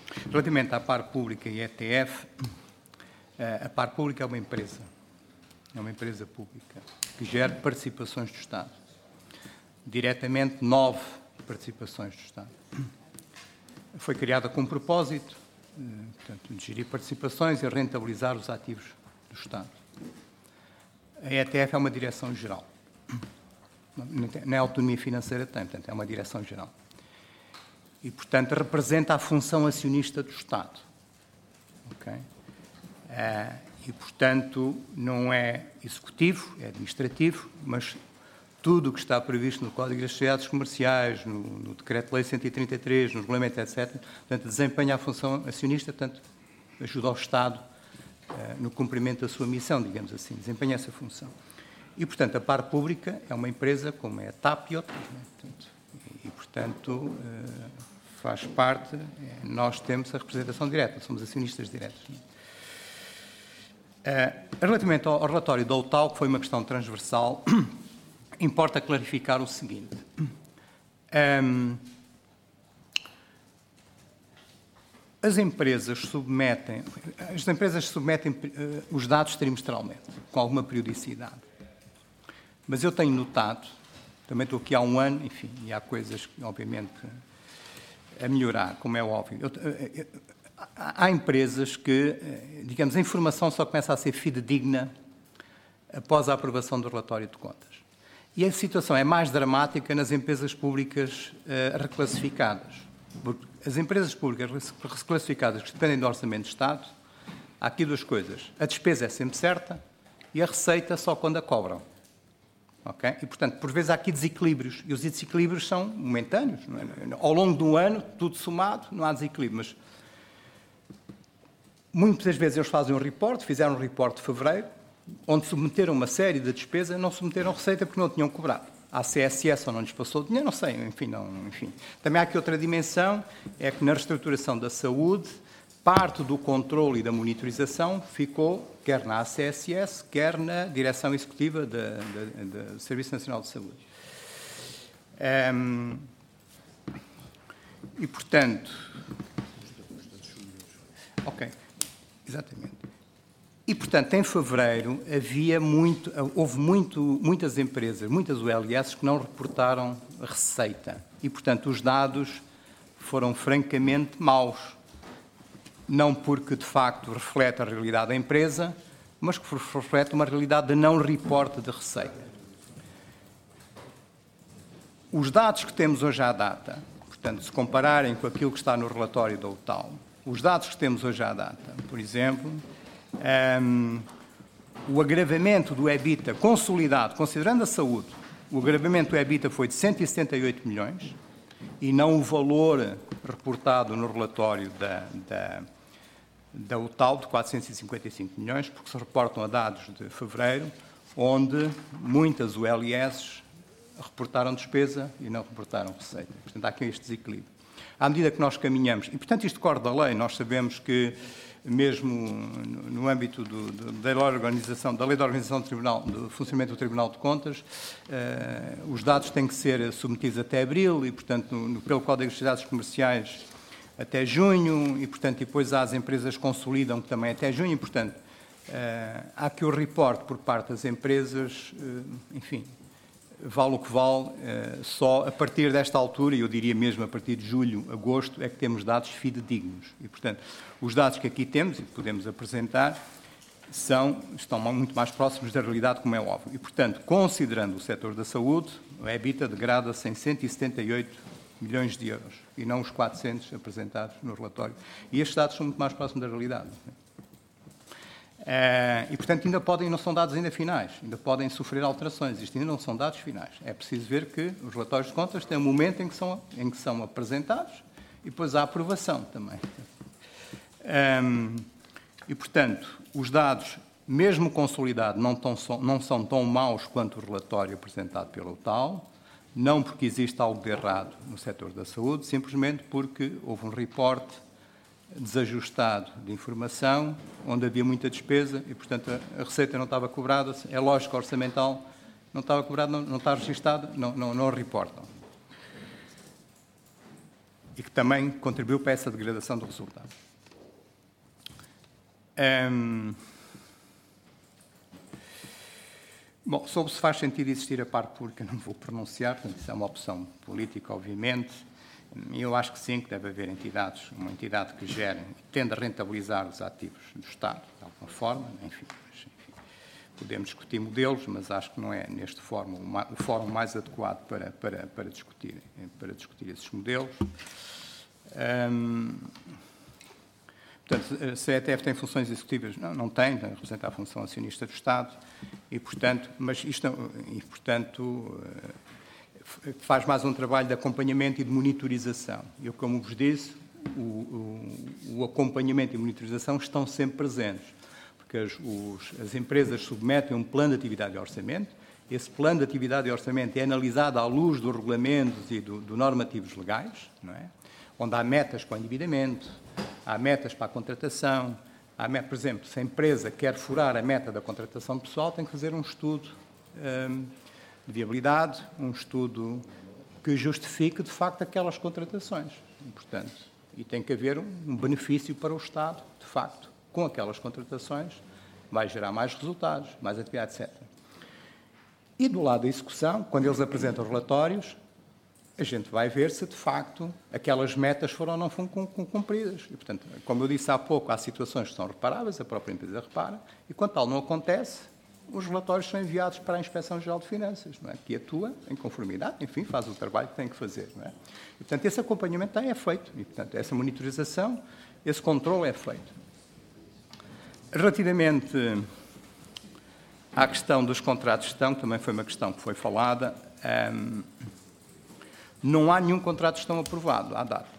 relativamente à Par Pública e E T F, uh, a Par Pública é uma empresa. é uma empresa pública que gera participações do Estado. Diretamente, nove participações do Estado. Foi criada com um propósito, portanto, de gerir participações e rentabilizar os ativos do Estado. A E T F é uma direção-geral. Nem a autonomia financeira tem, portanto, é uma direção-geral. E, portanto, representa a função acionista do Estado. Ok? É, e, portanto, não é executivo, é administrativo, mas tudo o que está previsto no Código das Sociedades Comerciais, no, no Decreto-Lei cento e trinta e três, no Regulamento, etcétera, portanto, desempenha a função acionista, portanto, ajuda ao Estado uh, no cumprimento da sua missão, digamos assim, desempenha essa função. E, portanto, a par pública é uma empresa como é a T A P e outras, né? Portanto, e, portanto, uh, faz parte, é, nós temos a representação direta, somos acionistas diretos. Né? Uh, relativamente ao, ao relatório da O T A L, que foi uma questão transversal, importa clarificar o seguinte. Um, as empresas submetem, as empresas submetem uh, os dados trimestralmente, com alguma periodicidade. Mas eu tenho notado, também estou aqui há um ano, enfim, e há coisas, obviamente, a melhorar, como é óbvio. Eu, eu, há empresas que, digamos, a informação só começa a ser fidedigna após a aprovação do relatório de contas. E a situação é mais dramática nas empresas públicas uh, reclassificadas. Porque as empresas públicas reclassificadas que dependem do Orçamento de Estado, há aqui duas coisas. A despesa é sempre certa e a receita só quando a cobram. Okay? E, portanto, por vezes há aqui desequilíbrios. E os desequilíbrios são momentâneos. Não é? Ao longo do ano, tudo somado, não há desequilíbrio. Mas muitas vezes eles fazem um report, fizeram um report de fevereiro, onde submeteram uma série de despesas, não submeteram receita porque não tinham cobrado. A C S S ou não lhes passou dinheiro, não sei, enfim, não, enfim. Também há aqui outra dimensão, é que na reestruturação da saúde, parte do controle e da monitorização ficou, quer na A C S S, quer na Direção Executiva do Serviço Nacional de Saúde. Um, e, portanto... Ok, exatamente. E, portanto, em fevereiro havia muito, houve muito, muitas empresas, muitas U L S que não reportaram receita. E, portanto, os dados foram francamente maus. Não porque, de facto, reflete a realidade da empresa, mas que reflete uma realidade de não reporte de receita. Os dados que temos hoje à data, portanto, se compararem com aquilo que está no relatório da O T A L, os dados que temos hoje à data, por exemplo... Um, o agravamento do EBITDA consolidado, considerando a saúde, o agravamento do EBITDA foi de cento e setenta e oito milhões e não o valor reportado no relatório da, da, da O T A L de quatrocentos e cinquenta e cinco milhões, porque se reportam a dados de fevereiro, onde muitas U L S reportaram despesa e não reportaram receita. Portanto, há aqui este desequilíbrio. À medida que nós caminhamos, e portanto isto decorre da lei, nós sabemos que mesmo no âmbito do, do, da, organização, da Lei de Organização do, Tribunal, do Funcionamento do Tribunal de Contas, eh, os dados têm que ser submetidos até abril e, portanto, no, pelo Código de Sociedades Comerciais até junho e, portanto, depois há as empresas consolidam também até junho e, portanto, eh, há aqui o reporte por parte das empresas, eh, enfim, vale o que vale, eh, só a partir desta altura, e eu diria mesmo a partir de julho, agosto, é que temos dados fidedignos. E, portanto, os dados que aqui temos e que podemos apresentar são, estão muito mais próximos da realidade, como é óbvio. E, portanto, considerando o setor da saúde, o EBITDA degrada-se em cento e setenta e oito milhões de euros, e não os quatrocentos apresentados no relatório. E estes dados são muito mais próximos da realidade. Uh, e, portanto, ainda podem, não são dados ainda finais, ainda podem sofrer alterações. Isto ainda não são dados finais. É preciso ver que os relatórios de contas têm um momento em que são, em que são apresentados e depois há aprovação também. Um, e, portanto, os dados, mesmo consolidados, não, tão, não são tão maus quanto o relatório apresentado pelo T A L, não porque existe algo de errado no setor da saúde, simplesmente porque houve um reporte desajustado de informação, onde havia muita despesa e, portanto, a receita não estava cobrada, é lógico, orçamental, não estava cobrada, não, não está registada, não, não, não reportam. E que também contribuiu para essa degradação do resultado. Hum... Bom, sobre se faz sentido existir a parte pública, não vou pronunciar, portanto, isso é uma opção política, obviamente. Eu acho que sim, que deve haver entidades, uma entidade que gere e tende a rentabilizar os ativos do Estado, de alguma forma, enfim, mas, enfim, podemos discutir modelos, mas acho que não é neste fórum o fórum mais adequado para, para, para, discutir, para discutir esses modelos. Hum, portanto, se a E T F tem funções executivas, não, não tem, representa a função acionista do Estado, e, portanto, mas isto, e, portanto, faz mais um trabalho de acompanhamento e de monitorização. Eu, como vos disse, o, o, o acompanhamento e monitorização estão sempre presentes, porque as, os, as empresas submetem um plano de atividade e orçamento. Esse plano de atividade e orçamento é analisado à luz dos regulamentos e do, do normativos legais, não é? Onde há metas para o endividamento, há metas para a contratação, há, por exemplo, se a empresa quer furar a meta da contratação pessoal, tem que fazer um estudo hum, de viabilidade, um estudo que justifique, de facto, aquelas contratações. E, portanto, e tem que haver um benefício para o Estado, de facto, com aquelas contratações, vai gerar mais resultados, mais atividade, etcétera. E do lado da execução, quando eles apresentam relatórios, a gente vai ver se, de facto, aquelas metas foram ou não foram cumpridas. E, portanto, como eu disse há pouco, há situações que são reparáveis, a própria empresa repara, e quando tal não acontece, os relatórios são enviados para a Inspeção-Geral de Finanças, não é? Que atua em conformidade, enfim, faz o trabalho que tem que fazer, não é? E, portanto, esse acompanhamento também é feito, e, portanto, essa monitorização, esse controle é feito. Relativamente à questão dos contratos de gestão, também foi uma questão que foi falada, hum, não há nenhum contrato de gestão aprovado à data.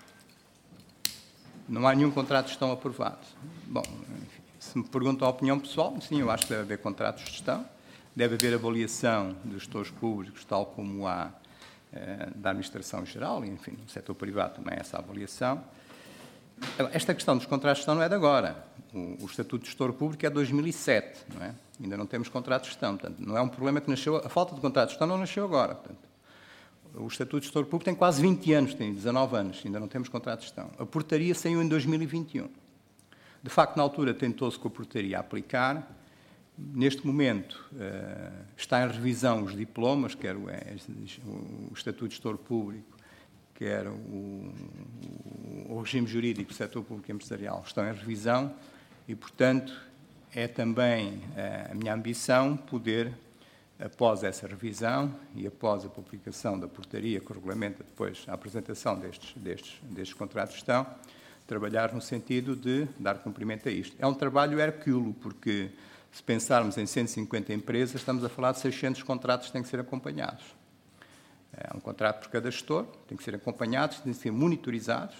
Não há nenhum contrato de gestão aprovado. Bom, enfim, se me perguntam a opinião pessoal, sim, eu acho que deve haver contratos de gestão, deve haver avaliação dos gestores públicos, tal como há eh, da administração geral, e, enfim, no setor privado também há essa avaliação. Esta questão dos contratos de gestão não é de agora. O, o Estatuto de Gestor Público é de dois mil e sete, não é? Ainda não temos contratos de gestão, portanto, não é um problema que nasceu, a falta de contratos de gestão não nasceu agora, portanto. O Estatuto de Gestor Público tem quase vinte anos, tem dezanove anos, ainda não temos contrato de gestão. A portaria saiu em dois mil e vinte e um. De facto, na altura, tentou-se com a portaria aplicar. Neste momento, está em revisão os diplomas, quer o, o Estatuto de Gestor Público, quer o, o regime jurídico do setor público empresarial, estão em revisão e, portanto, é também a minha ambição poder, após essa revisão e após a publicação da portaria que regulamenta depois a apresentação destes, destes, destes contratos de gestão, trabalhar no sentido de dar cumprimento a isto. É um trabalho hercúleo, porque se pensarmos em cento e cinquenta empresas, estamos a falar de seiscentos contratos que têm que ser acompanhados. É um contrato por cada gestor, tem que ser acompanhados, tem que ser monitorizados.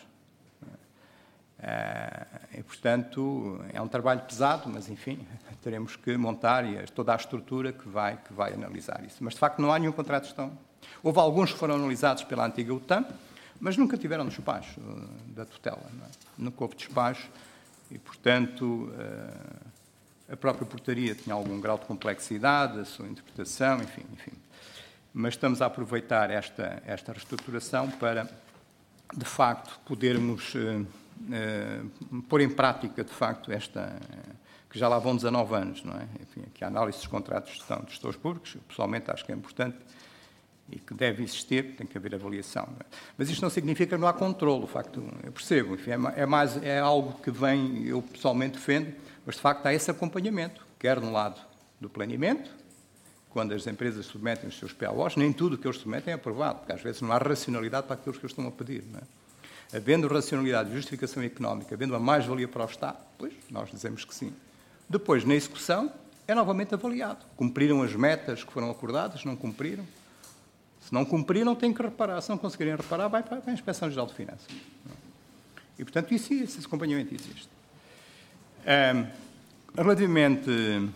E, portanto, é um trabalho pesado, mas, enfim, teremos que montar toda a estrutura que vai, que vai analisar isso. Mas, de facto, não há nenhum contrato de gestão. Houve alguns que foram analisados pela antiga U T A M, mas nunca tiveram despacho da tutela. Não é? Nunca houve despacho e, portanto, a própria portaria tinha algum grau de complexidade, a sua interpretação, enfim, enfim. Mas estamos a aproveitar esta, esta reestruturação para, de facto, podermos uh, uh, pôr em prática, de facto, esta, uh, que já lá vão dezanove anos, não é? Enfim, aqui a análise dos contratos de gestão de gestores públicos, eu, pessoalmente acho que é importante e que deve existir, tem que haver avaliação. Não é? Mas isto não significa que não há controle, o facto, eu percebo, enfim, é, mais, é algo que vem, eu pessoalmente defendo, mas, de facto, há esse acompanhamento, quer no lado do planeamento, quando as empresas submetem os seus P A Os, nem tudo o que eles submetem é aprovado, porque às vezes não há racionalidade para aquilo que eles estão a pedir. Não é? Havendo racionalidade e justificação económica, havendo a mais-valia para o Estado, pois nós dizemos que sim. Depois, na execução, é novamente avaliado. Cumpriram as metas que foram acordadas, não cumpriram? Se não cumpriram, têm que reparar. Se não conseguirem reparar, vai para a Inspeção-Geral de Finanças. E, portanto, isso, esse acompanhamento existe. Um, relativamente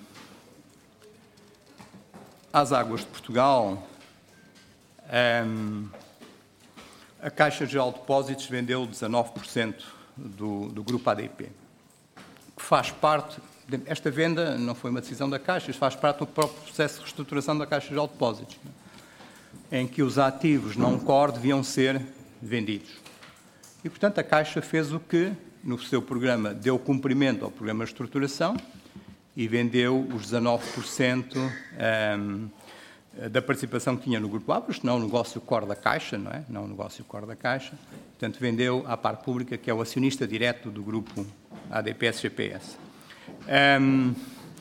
às águas de Portugal, um, a Caixa Geral de Depósitos vendeu dezanove por cento do, do grupo A D P, que faz parte, de, esta venda não foi uma decisão da Caixa, isto faz parte do próprio processo de reestruturação da Caixa Geral de Depósitos, em que os ativos não core deviam ser vendidos. E, portanto, a Caixa fez o que, no seu programa, deu cumprimento ao programa de reestruturação e vendeu os dezanove por cento um, da participação que tinha no Grupo Abacus, não o negócio core da Caixa, não é? Não o negócio core da Caixa. Portanto, vendeu à Par Pública, que é o acionista direto do Grupo A D P S G P S. Um,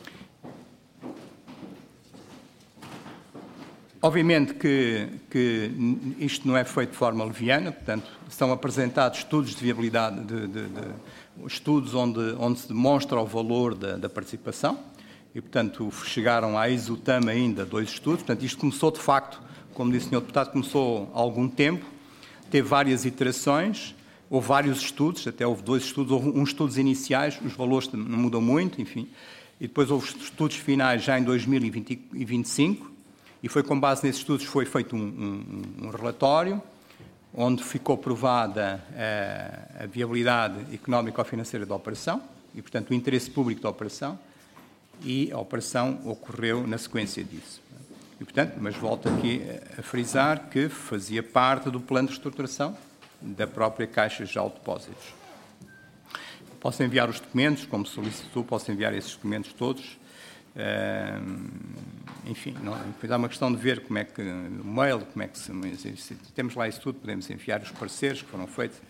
obviamente que, que isto não é feito de forma leviana, portanto, são apresentados estudos de viabilidade, de, de, de, estudos onde, onde se demonstra o valor da, da participação, e, portanto, chegaram à Exutam ainda dois estudos. Portanto, isto começou, de facto, como disse o senhor Deputado, começou há algum tempo, teve várias iterações, houve vários estudos, até houve dois estudos, houve uns estudos iniciais, os valores não mudam muito, enfim, e depois houve estudos finais já em dois mil e vinte e cinco, e foi com base nesses estudos foi feito um, um, um relatório, onde ficou provada a, a viabilidade económico-financeira da operação, e, portanto, o interesse público da operação, e a operação ocorreu na sequência disso. E, portanto, mas volto aqui a frisar que fazia parte do plano de reestruturação da própria Caixa Geral de Depósitos. Posso enviar os documentos, como solicitou, posso enviar esses documentos todos. Uh, enfim, não, depois há uma questão de ver como é que, no mail, como é que se, se temos lá isso tudo, podemos enviar os pareceres que foram feitos.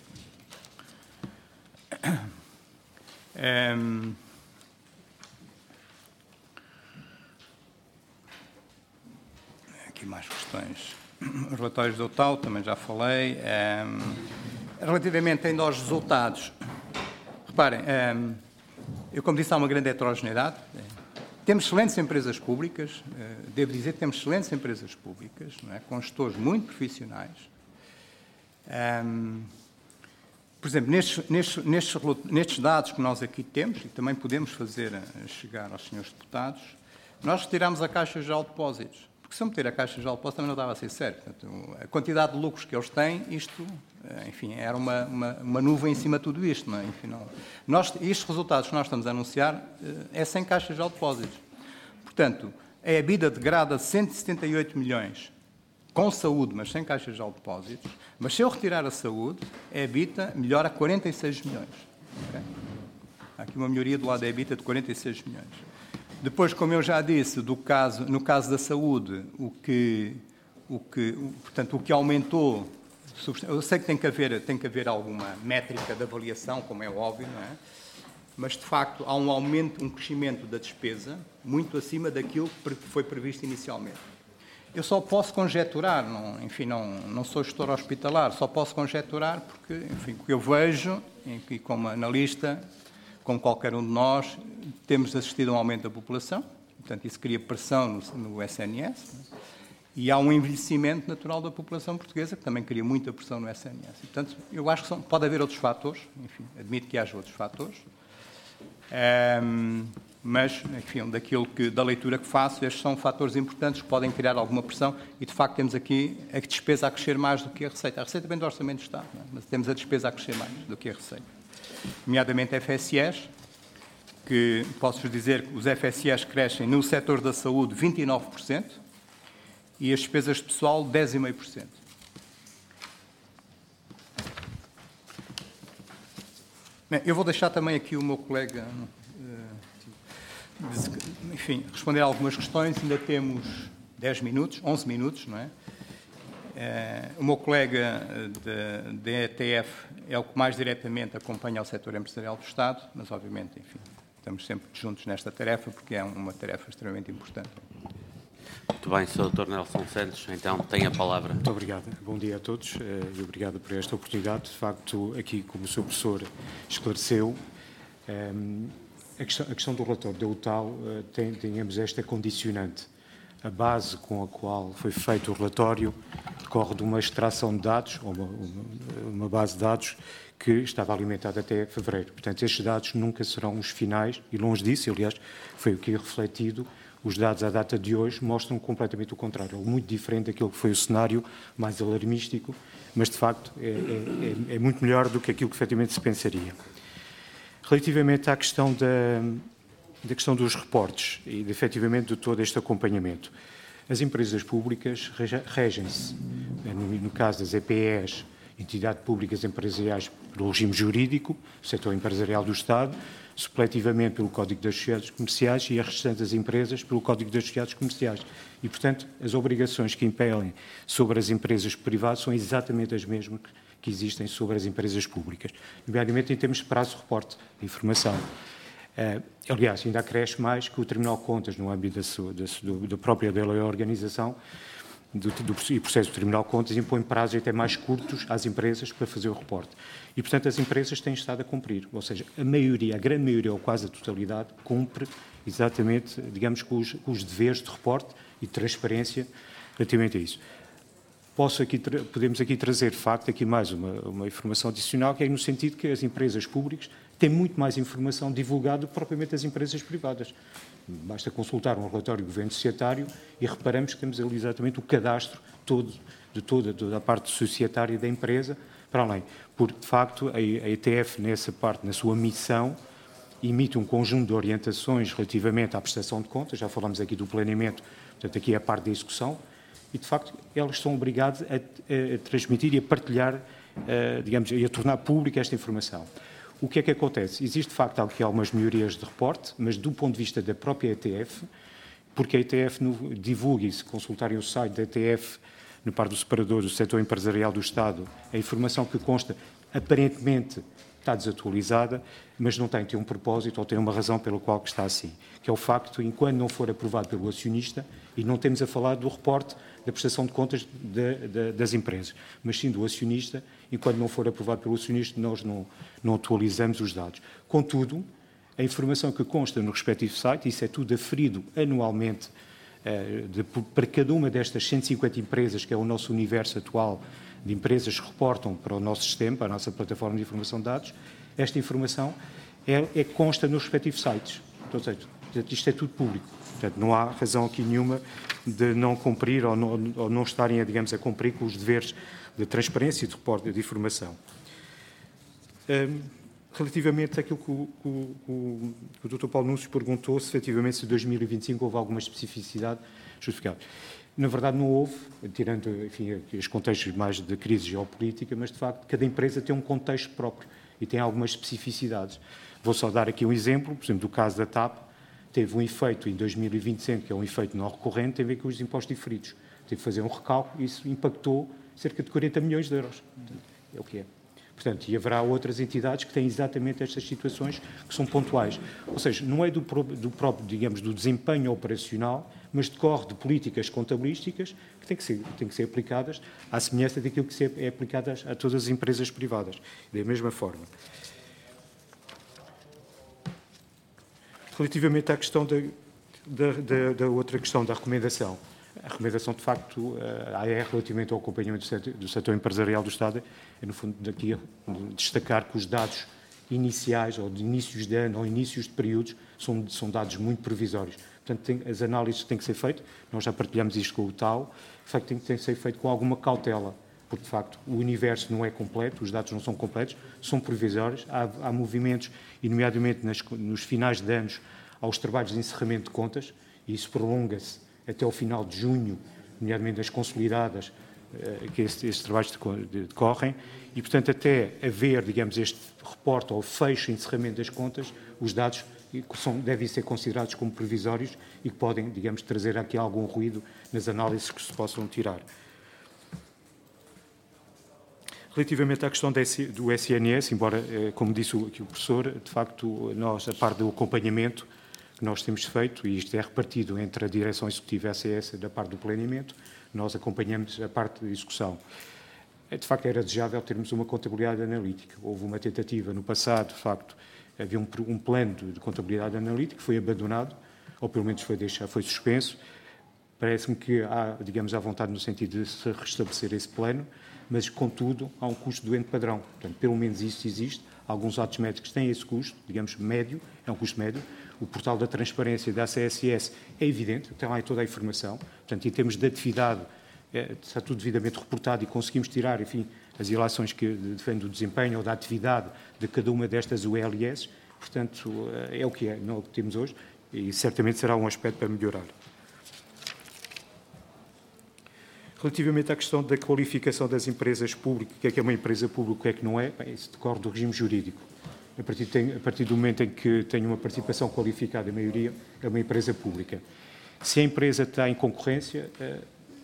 Um, aqui mais questões. Os relatórios do tal, também já falei. Um, relativamente ainda aos resultados, reparem, um, eu, como disse, há uma grande heterogeneidade. Temos excelentes empresas públicas, devo dizer que temos excelentes empresas públicas, não é? Com gestores muito profissionais. Um, por exemplo, nestes, nestes, nestes, nestes dados que nós aqui temos, e também podemos fazer chegar aos senhores deputados, nós retiramos a Caixa Geral de Depósitos. Porque se eu meter a Caixa Geral de Depósitos também não dava a ser certo. Portanto, a quantidade de lucros que eles têm, isto, enfim, era uma, uma, uma nuvem em cima de tudo isto. Não é? Enfim, não. Nós, estes resultados que nós estamos a anunciar é sem Caixa Geral de Depósitos. Portanto, a EBITDA degrada cento e setenta e oito milhões com saúde, mas sem Caixa Geral de Depósitos. Mas se eu retirar a saúde, a EBITDA melhora quarenta e seis milhões. Okay? Há aqui uma melhoria do lado da EBITDA de quarenta e seis milhões. Depois, como eu já disse, do caso, no caso da saúde, o que, o que, portanto, o que aumentou, eu sei que tem que haver, tem que haver alguma métrica de avaliação, como é óbvio, não é? Mas, de facto, há um aumento, um crescimento da despesa muito acima daquilo que foi previsto inicialmente. Eu só posso conjecturar, não, enfim, não, não sou gestor hospitalar, só posso conjecturar porque, enfim, o que eu vejo, e como analista, como qualquer um de nós, temos assistido a um aumento da população, portanto, isso cria pressão no, no S N S, né? E há um envelhecimento natural da população portuguesa, que também cria muita pressão no S N S. E, portanto, eu acho que são, pode haver outros fatores, enfim, admito que haja outros fatores, um, mas, enfim, daquilo que, da leitura que faço, estes são fatores importantes que podem criar alguma pressão e, de facto, temos aqui a despesa a crescer mais do que a receita. A receita vem do Orçamento do Estado, não é? Mas temos a despesa a crescer mais do que a receita. Nomeadamente F S Es, que posso-vos dizer que os F S Es crescem no setor da saúde vinte e nove por cento e as despesas de pessoal dez vírgula cinco por cento. Bem, eu vou deixar também aqui o meu colega, enfim, responder a algumas questões. Ainda temos dez minutos, onze minutos, não é? O meu colega da E T F é o que mais diretamente acompanha o setor empresarial do Estado, mas, obviamente, enfim, estamos sempre juntos nesta tarefa, porque é uma tarefa extremamente importante. Muito bem, senhor doutor Nelson Santos, então tem a palavra. Muito obrigado. Bom dia a todos e obrigado por esta oportunidade. De facto, aqui, como o senhor professor esclareceu, a questão, a questão do relatório da U T A L tem, tenhamos esta condicionante. A base com a qual foi feito o relatório decorre de uma extração de dados, ou uma, uma base de dados que estava alimentada até fevereiro. Portanto, estes dados nunca serão os finais, e longe disso, aliás, foi o que é refletido. Os dados à data de hoje mostram completamente o contrário, muito diferente daquilo que foi o cenário mais alarmístico, mas, de facto, é, é, é muito melhor do que aquilo que efetivamente se pensaria. Relativamente à questão da... da questão dos reportes e, de, efetivamente, de todo este acompanhamento. As empresas públicas regem-se, no, no caso das E P Es, Entidades Públicas Empresariais, pelo regime jurídico, o setor empresarial do Estado, supletivamente pelo Código das Sociedades Comerciais e as restantes empresas pelo Código das Sociedades Comerciais. E, portanto, as obrigações que impelem sobre as empresas privadas são exatamente as mesmas que existem sobre as empresas públicas, nomeadamente em termos de prazo de reporte de informação. Uh, aliás, ainda acresce mais que o Tribunal de Contas, no âmbito da, sua, da, da própria da organização do, do, e processo do Tribunal de Contas, impõe prazos até mais curtos às empresas para fazer o reporte. E, portanto, as empresas têm estado a cumprir, ou seja, a maioria, a grande maioria ou quase a totalidade, cumpre exatamente, digamos, com os, com os deveres de reporte e de transparência relativamente a isso. Posso aqui, podemos aqui trazer, de facto, aqui mais uma, uma informação adicional, que é no sentido que as empresas públicas têm muito mais informação divulgada do que propriamente as empresas privadas. Basta consultar um relatório do governo societário e reparamos que temos ali exatamente o cadastro todo, de toda, toda a parte societária da empresa, para além. Porque, de facto, a E T F, nessa parte, na sua missão, emite um conjunto de orientações relativamente à prestação de contas, já falamos aqui do planeamento, portanto, aqui é a parte da execução, e, de facto, elas são obrigadas a, a, a transmitir e a partilhar, uh, digamos, e a tornar pública esta informação. O que é que acontece? Existe, de facto, aqui algumas melhorias de reporte, mas do ponto de vista da própria E T F, porque a E T F no, divulga, e se consultarem o site da E T F, no par do separador do setor empresarial do Estado, a informação que consta, aparentemente, está desatualizada, mas não tem, tem um propósito ou tem uma razão pela qual está assim, que é o facto, enquanto não for aprovado pelo acionista, e não temos a falar do reporte da prestação de contas de, de, das empresas, mas sim do acionista, enquanto não for aprovado pelo acionista, nós não, não atualizamos os dados. Contudo, a informação que consta no respectivo site, isso é tudo aferido anualmente eh, de, para cada uma destas cento e cinquenta empresas, que é o nosso universo atual de empresas que reportam para o nosso sistema, para a nossa plataforma de informação de dados, esta informação é, é consta nos respectivos sites. Ou seja, isto é tudo público. Portanto, não há razão aqui nenhuma de não cumprir ou não, ou não estarem, digamos, a cumprir com os deveres de transparência e de reporte de informação. Um, relativamente àquilo que o, que, o, que o doutor Paulo Núncio perguntou, se efetivamente se em dois mil e vinte e cinco houve alguma especificidade justificável. Na verdade não houve, tirando, enfim, os contextos mais de crise geopolítica, mas de facto cada empresa tem um contexto próprio e tem algumas especificidades. Vou só dar aqui um exemplo, por exemplo, do caso da TAP, teve um efeito em dois mil e vinte e cinco, que é um efeito não recorrente, tem a ver com os impostos diferidos. Teve que fazer um recálculo e isso impactou cerca de quarenta milhões de euros. É o que é. Portanto, e haverá outras entidades que têm exatamente estas situações que são pontuais. Ou seja, não é do, do próprio, digamos, do desempenho operacional, mas decorre de políticas contabilísticas que têm que ser, têm que ser aplicadas à semelhança daquilo que é aplicado a todas as empresas privadas. Da mesma forma. Relativamente à questão da, da, da, da outra questão, da recomendação. A recomendação, de facto, a A E relativamente ao acompanhamento do setor, do setor empresarial do Estado, é, no fundo, daqui a destacar que os dados iniciais, ou de inícios de ano, ou inícios de períodos, são, são dados muito provisórios. Portanto, tem, as análises têm que ser feitas, nós já partilhamos isto com o T A U, de facto, tem que ser feito com alguma cautela, porque, de facto, o universo não é completo, os dados não são completos, são provisórios, há, há movimentos, e nomeadamente nas, nos finais de anos, aos trabalhos de encerramento de contas, e isso prolonga-se até ao final de junho, nomeadamente as consolidadas, que estes trabalhos decorrem, e, portanto, até haver, digamos, este reporte ou fecho e encerramento das contas, os dados são, devem ser considerados como provisórios e que podem, digamos, trazer aqui algum ruído nas análises que se possam tirar. Relativamente à questão do S N S, embora, como disse aqui o professor, de facto, nós, a parte do acompanhamento que nós temos feito, e isto é repartido entre a Direção Executiva S S da parte do planeamento, nós acompanhamos a parte de execução. De facto, era desejável termos uma contabilidade analítica. Houve uma tentativa no passado, de facto, havia um, um plano de, de contabilidade analítica, foi abandonado, ou pelo menos foi, deixado, foi suspenso. Parece-me que há, digamos, à vontade no sentido de se restabelecer esse plano, mas, contudo, há um custo doente padrão. Portanto, pelo menos isso existe. Alguns atos médicos têm esse custo, digamos, médio, é um custo médio. O portal da transparência da C S S é evidente, tem lá toda a informação. Portanto, em termos de atividade, é, está tudo devidamente reportado e conseguimos tirar, enfim, as ilações que defendem do desempenho ou da atividade de cada uma destas U L S. Portanto, é o que é, não é o que temos hoje, e certamente será um aspecto para melhorar. Relativamente à questão da qualificação das empresas públicas, o que é que é uma empresa pública, o que é que não é, bem, isso decorre do regime jurídico. a partir, tem, a partir do momento em que tem uma participação qualificada, a maioria é uma empresa pública. Se a empresa está em concorrência, uh,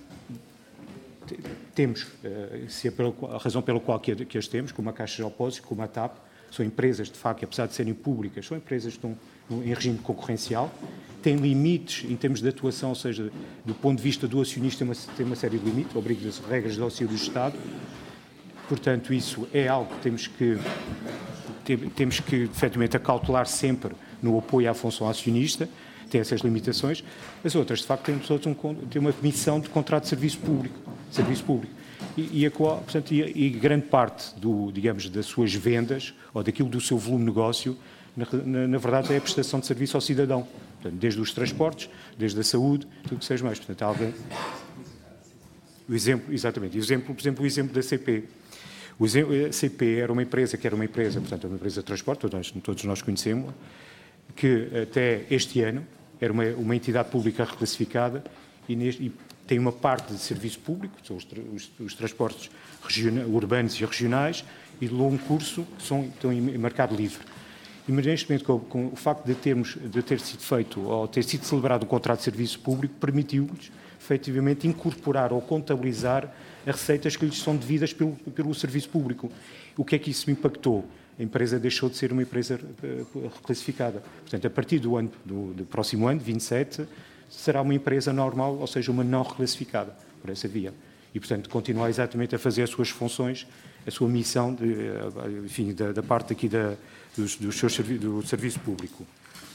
temos, uh, se é pela, a razão pela qual que, que as temos, como a Caixa de Depósitos, como a TAP, são empresas, de facto, apesar de serem públicas, são empresas que estão em regime concorrencial, têm limites em termos de atuação, ou seja, do ponto de vista do acionista, tem uma, tem uma série de limites, obriga as regras de auxílio do Estado. Portanto, isso é algo que temos que, temos que efetivamente, acautelar sempre no apoio à função acionista, tem essas limitações. As outras, de facto, têm, um, têm uma missão de contrato de serviço público, serviço público. E, e, a, portanto, e, e grande parte do, digamos, das suas vendas, ou daquilo do seu volume de negócio, na, na, na verdade, é a prestação de serviço ao cidadão. Portanto, desde os transportes, desde a saúde, tudo o que seja mais. Portanto, alguém... O exemplo, exatamente. O exemplo, por exemplo, o exemplo da C P. O exemplo, a C P era uma empresa que era uma empresa, portanto, uma empresa de transporte, todos, todos nós conhecemos, que até este ano era uma, uma entidade pública reclassificada e, neste, e tem uma parte de serviço público, que são os, os, os transportes regionais, urbanos e regionais, e de longo curso, que são, estão em mercado livre. E neste momento, com, com o facto de, termos, de ter sido feito, ou ter sido celebrado um contrato de serviço público, permitiu-lhes, efetivamente, incorporar ou contabilizar as receitas que lhes são devidas pelo, pelo serviço público. O que é que isso me impactou? A empresa deixou de ser uma empresa uh, reclassificada. Portanto, a partir do, ano, do, do próximo ano, vinte e sete, será uma empresa normal, ou seja, uma não reclassificada, por essa via. E, portanto, continuar exatamente a fazer as suas funções, a sua missão, de, enfim, da, da parte aqui da, dos, dos seus servi do serviço público.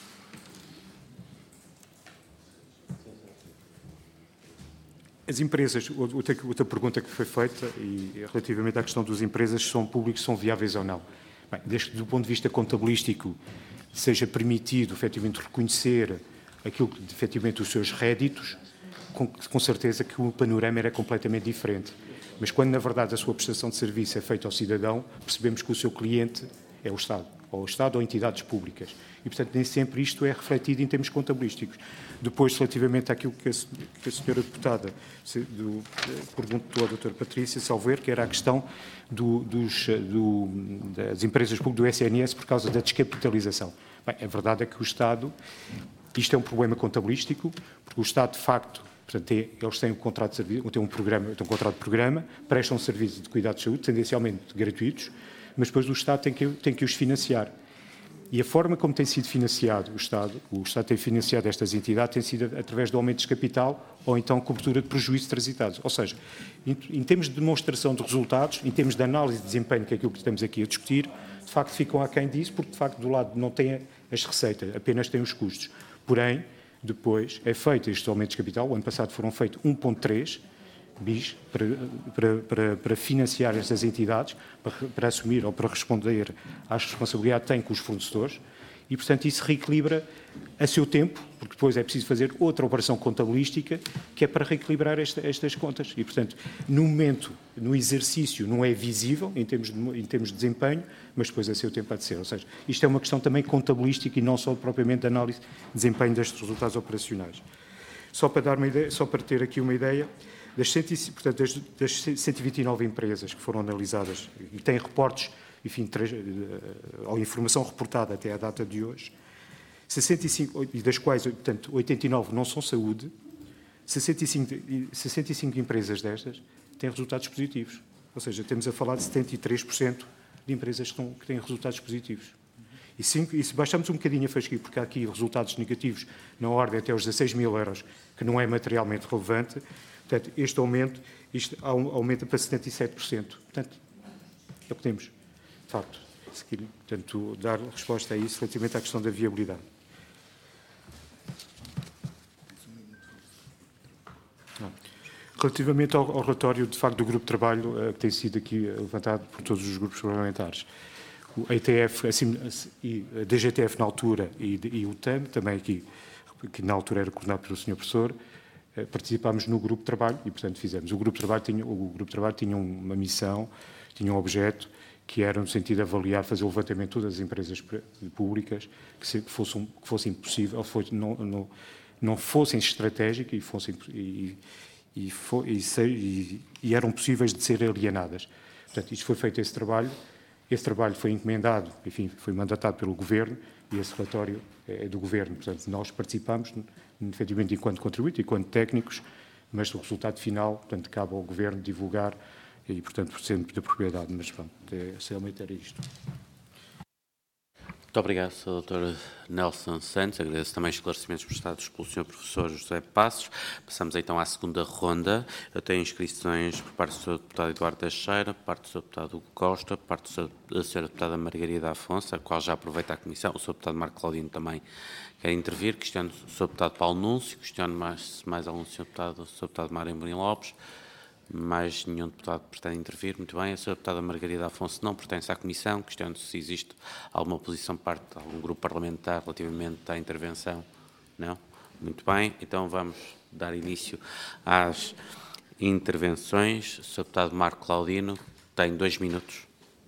As empresas, outra, outra pergunta que foi feita, e relativamente à questão das empresas, são públicas, são viáveis ou não. Bem, desde que do ponto de vista contabilístico seja permitido, efetivamente, reconhecer aquilo que, efetivamente, os seus réditos, com, com certeza que o panorama era completamente diferente. Mas quando, na verdade, a sua prestação de serviço é feita ao cidadão, percebemos que o seu cliente é o Estado, ou o Estado ou entidades públicas. E, portanto, nem sempre isto é refletido em termos contabilísticos. Depois, relativamente àquilo que a, que a senhora deputada do, perguntou à doutora Patrícia Salveiro, que era a questão do, dos, do, das empresas públicas do S N S por causa da descapitalização. Bem, a verdade é que o Estado, isto é um problema contabilístico, porque o Estado, de facto, portanto, tem, eles têm um contrato de serviço, têm um, programa, têm um contrato de programa, prestam um serviço de cuidados de saúde, tendencialmente gratuitos, mas depois o Estado tem que, tem que os financiar. E a forma como tem sido financiado o Estado, o Estado tem financiado estas entidades, tem sido através de aumentos de capital ou então cobertura de prejuízos transitados. Ou seja, em, em termos de demonstração de resultados, em termos de análise de desempenho, que é aquilo que estamos aqui a discutir, de facto ficam aquém disso, porque de facto do lado não tem as receitas, apenas tem os custos. Porém, depois é feito estes aumentos de capital, o ano passado foram feitos um vírgula três bis para, para, para, para financiar estas entidades, para, para assumir ou para responder às responsabilidades que têm com os fornecedores e, portanto, isso reequilibra a seu tempo, porque depois é preciso fazer outra operação contabilística que é para reequilibrar esta, estas contas. E, portanto, no momento, no exercício, não é visível em termos, de, em termos de desempenho, mas depois a seu tempo há de ser. Ou seja, isto é uma questão também contabilística e não só propriamente de análise de desempenho destes resultados operacionais. Só para, dar uma ideia, só para ter aqui uma ideia, das, cento e, portanto, das, das cento e vinte e nove empresas que foram analisadas e têm reportes, enfim, ou informação reportada até à data de hoje, sessenta e cinco, e das quais, portanto, oitenta e nove não são saúde, sessenta e cinco, sessenta e cinco empresas destas têm resultados positivos. Ou seja, temos a falar de setenta e três por cento de empresas que, estão, que têm resultados positivos. E, cinco, e se baixamos um bocadinho a fasquia, porque há aqui resultados negativos na ordem até aos dezasseis mil euros, que não é materialmente relevante, portanto, este aumento isto aumenta para setenta e sete por cento. Portanto, é o que temos, de facto. Portanto, dar resposta a isso relativamente à questão da viabilidade. Não. Relativamente ao, ao relatório, de facto, do grupo de trabalho, uh, que tem sido aqui levantado por todos os grupos parlamentares, o A T F, assim, e a D G T F na altura e, e o T A M, também aqui, que na altura era coordenado pelo senhor professor, uh, participámos no grupo de trabalho e, portanto, fizemos. O grupo de trabalho tinha, o grupo de trabalho tinha uma missão, tinha um objeto, que era no sentido de avaliar, fazer o levantamento de todas as empresas públicas que, se, que, fossem, que fossem possível, fosse, não, não, não fossem estratégicas e, fossem, e, e, e, e, e eram possíveis de ser alienadas. Portanto, isto foi feito esse trabalho Esse trabalho foi encomendado, enfim, foi mandatado pelo Governo e esse relatório é do Governo. Portanto, nós participamos, efetivamente, enquanto contribuinte, enquanto técnicos, mas o resultado final, portanto, cabe ao Governo divulgar e, portanto, sempre da propriedade. Mas, pronto, é, realmente era isto. Muito obrigado, doutor Nelson Santos. Agradeço também os esclarecimentos prestados pelo senhor professor José Passos. Passamos então à segunda ronda. Eu tenho inscrições por parte do senhor deputado Eduardo Teixeira, por parte do senhor deputado Hugo Costa, por parte da senhora deputada Margarida Afonso, a qual já aproveita a comissão. O senhor deputado Marco Claudino também quer intervir. Questiono o senhor deputado Paulo Núncio. Questiono mais, mais algum senhor deputado, o senhor deputado Mário Amorim Lopes. Mais nenhum deputado pretende intervir. Muito bem. A senhora deputada Margarida Afonso não pertence à comissão. Questiono se existe alguma oposição por parte de algum grupo parlamentar relativamente à intervenção. Não? Muito bem. Então vamos dar início às intervenções. O senhor deputado Marco Claudino tem dois minutos.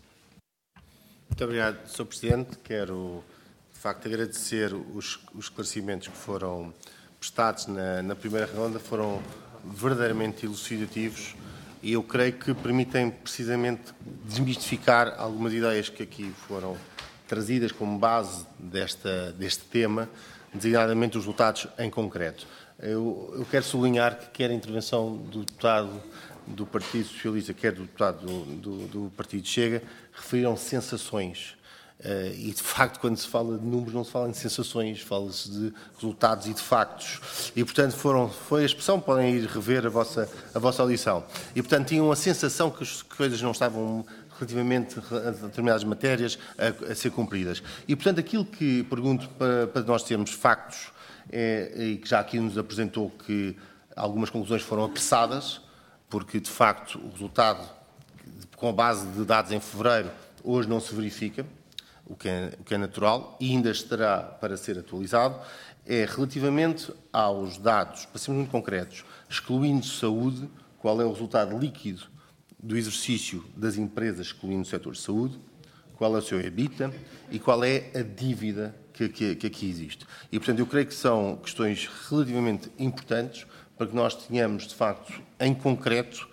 Muito obrigado, senhor Presidente. Quero, de facto, agradecer os, os esclarecimentos que foram prestados na, na primeira ronda. Foram verdadeiramente elucidativos e eu creio que permitem precisamente desmistificar algumas ideias que aqui foram trazidas como base desta, deste tema, designadamente os resultados em concreto. Eu, eu quero sublinhar que quer a intervenção do deputado do Partido Socialista, quer do deputado do, do, do Partido Chega, referiram sensações. Uh, e, de facto, quando se fala de números, não se fala de sensações, fala-se de resultados e de factos. E, portanto, foram, foi a expressão, podem ir rever a vossa, a vossa audição. E, portanto, tinham a sensação que as coisas não estavam relativamente a determinadas matérias a, a ser cumpridas. E, portanto, aquilo que pergunto para, para nós termos factos, é, e que já aqui nos apresentou que algumas conclusões foram apressadas, porque, de facto, o resultado, com a base de dados em fevereiro, hoje não se verifica, o que, é, o que é natural, e ainda estará para ser atualizado, é relativamente aos dados, para sermos muito concretos, excluindo saúde, qual é o resultado líquido do exercício das empresas, excluindo o setor de saúde, qual é o seu EBITDA e qual é a dívida que, que, que aqui existe. E, portanto, eu creio que são questões relativamente importantes para que nós tenhamos, de facto, em concreto,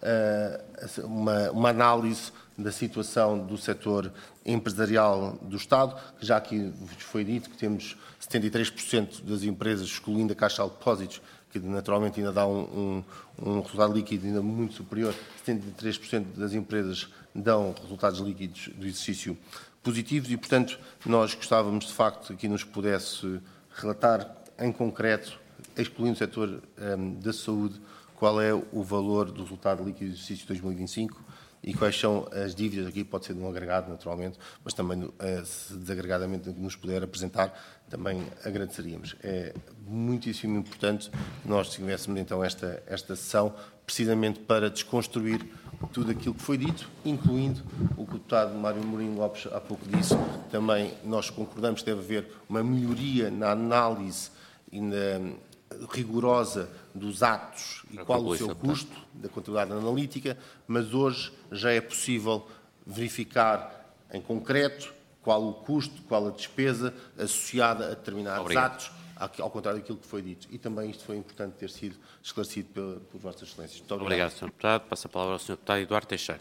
uma, uma análise da situação do setor empresarial do Estado, que já aqui foi dito que temos setenta e três por cento das empresas, excluindo a Caixa de Depósitos, que naturalmente ainda dá um, um, um resultado líquido ainda muito superior, setenta e três por cento das empresas dão resultados líquidos do exercício positivos e, portanto, nós gostávamos de facto que nos pudesse relatar em concreto, excluindo o setor um, da saúde, qual é o valor do resultado líquido do exercício de dois mil e vinte e cinco e quais são as dívidas, aqui pode ser de um agregado, naturalmente, mas também, se desagregadamente nos puder apresentar, também agradeceríamos. É muitíssimo importante que nós tivéssemos, então, esta, esta sessão, precisamente para desconstruir tudo aquilo que foi dito, incluindo o que o deputado Mário Amorim Lopes há pouco disse. Também nós concordamos que deve haver uma melhoria na análise e na rigorosa dos atos e qual o seu custo da contabilidade analítica, mas hoje já é possível verificar em concreto qual o custo, qual a despesa associada a determinados Obrigado. atos, ao contrário daquilo que foi dito. E também isto foi importante ter sido esclarecido por, por Vossas Excelências. Muito obrigado. Obrigado, senhor Deputado. Passo a palavra ao senhor Deputado Eduardo Teixeira.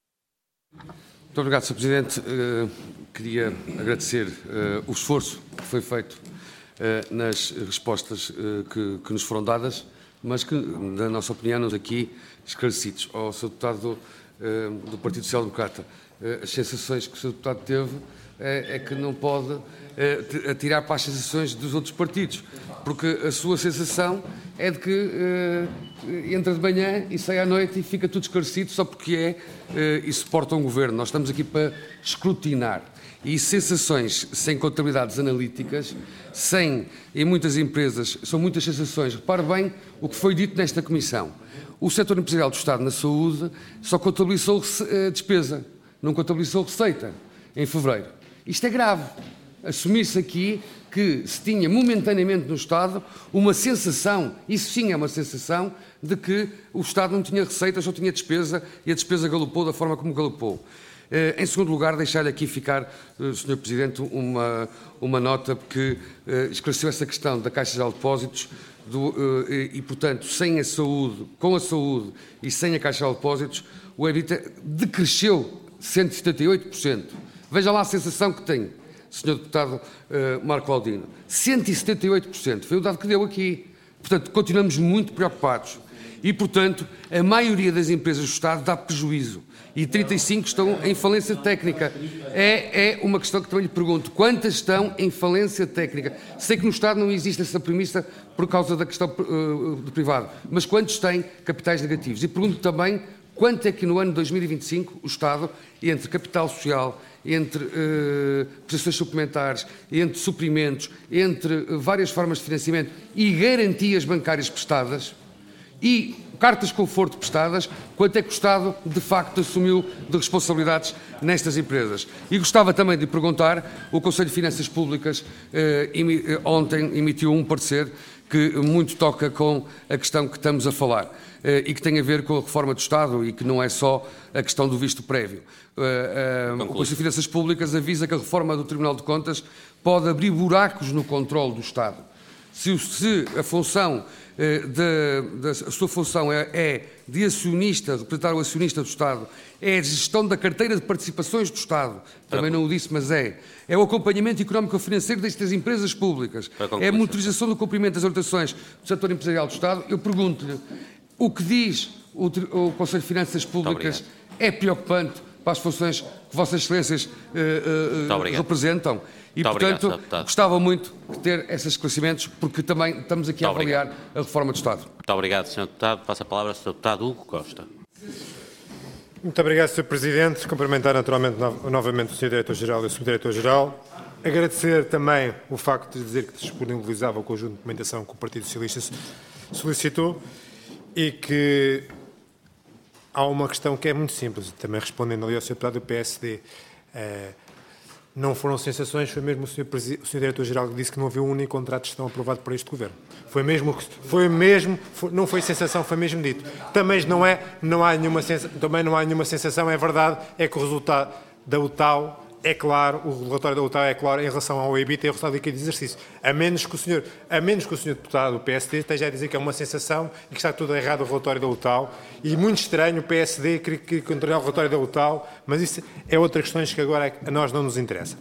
Muito obrigado, senhor Presidente. Uh, queria agradecer uh, o esforço que foi feito uh, nas respostas uh, que, que nos foram dadas, mas que, na nossa opinião, nos aqui esclarecidos. Ao senhor Deputado do, uh, do Partido Social Democrata, uh, as sensações que o senhor Deputado teve é, é que não pode uh, atirar para as sensações dos outros partidos, porque a sua sensação é de que uh, entra de manhã e sai à noite e fica tudo esclarecido só porque é uh, e suporta um governo. Nós estamos aqui para escrutinar. E sensações sem contabilidades analíticas, sem, em muitas empresas, são muitas sensações. Repare bem o que foi dito nesta comissão. O setor empresarial do Estado na saúde só contabilizou uh, despesa, não contabilizou receita em fevereiro. Isto é grave. Assumir-se aqui que se tinha momentaneamente no Estado uma sensação, isso sim é uma sensação, de que o Estado não tinha receitas, só tinha despesa e a despesa galopou da forma como galopou. Em segundo lugar, deixar-lhe aqui ficar, senhor Presidente, uma, uma nota que esclareceu essa questão da Caixa Geral de Depósitos do, e, portanto, sem a saúde, com a saúde e sem a Caixa Geral de Depósitos, o EBITDA decresceu cento e setenta e oito por cento. Veja lá a sensação que tem, senhor Deputado uh, Marco Aldino. cento e setenta e oito por cento. Foi o dado que deu aqui. Portanto, continuamos muito preocupados. E, portanto, a maioria das empresas do Estado dá prejuízo. E trinta e cinco estão em falência técnica. É, é uma questão que também lhe pergunto. Quantas estão em falência técnica? Sei que no Estado não existe essa premissa por causa da questão uh, do privado. Mas quantos têm capitais negativos? E pergunto também quanto é que no ano dois mil e vinte e cinco o Estado, entre capital social, entre uh, prestações suplementares, entre suprimentos, entre uh, várias formas de financiamento e garantias bancárias prestadas e cartas de conforto prestadas, quanto é que o Estado, de facto, assumiu de responsabilidades nestas empresas. E gostava também de perguntar, o Conselho de Finanças Públicas eh, ontem emitiu um parecer que muito toca com a questão que estamos a falar eh, e que tem a ver com a reforma do Estado e que não é só a questão do visto prévio. Eh, eh, o Conselho de Finanças Públicas avisa que a reforma do Tribunal de Contas pode abrir buracos no controle do Estado. Se, se a função De, de, a sua função é, é de acionista, de representar o acionista do Estado, é a gestão da carteira de participações do Estado, também não o disse, mas é, é o acompanhamento económico-financeiro destas empresas públicas, é a monitorização do cumprimento das orientações do setor empresarial do Estado. Eu pergunto-lhe, o que diz o, o Conselho de Finanças Públicas é preocupante para as funções que Vossas Excelências uh, uh, representam? E, muito portanto, obrigado, gostava muito de ter esses esclarecimentos, porque também estamos aqui muito a avaliar obrigado. a reforma do Estado. Muito obrigado, senhor Deputado. Passo a palavra ao senhor Deputado Hugo Costa. Muito obrigado, senhor Presidente. Cumprimentar naturalmente no novamente o senhor Diretor-Geral e o Subdiretor-Geral. Agradecer também o facto de dizer que disponibilizava o conjunto de documentação que o Partido Socialista solicitou e que há uma questão que é muito simples, também respondendo ali ao senhor Deputado do P S D. Uh, Não foram sensações, foi mesmo o senhor, o senhor Diretor-Geral que disse que não havia um único contrato de gestão aprovado para este Governo. Foi mesmo, foi mesmo foi, não foi sensação, foi mesmo dito. Também não, é, não há nenhuma sensação, também não há nenhuma sensação, é verdade, é que o resultado da U T A U é claro, o relatório da U T A U é claro em relação ao E B I T e ao resultado líquido de exercício. A menos que o senhor, a menos que o senhor Deputado do P S D esteja a dizer que é uma sensação e que está tudo errado o relatório da U T A U. E muito estranho o P S D querer controlar o relatório da U T A U, mas isso é outra questão que agora a nós não nos interessa.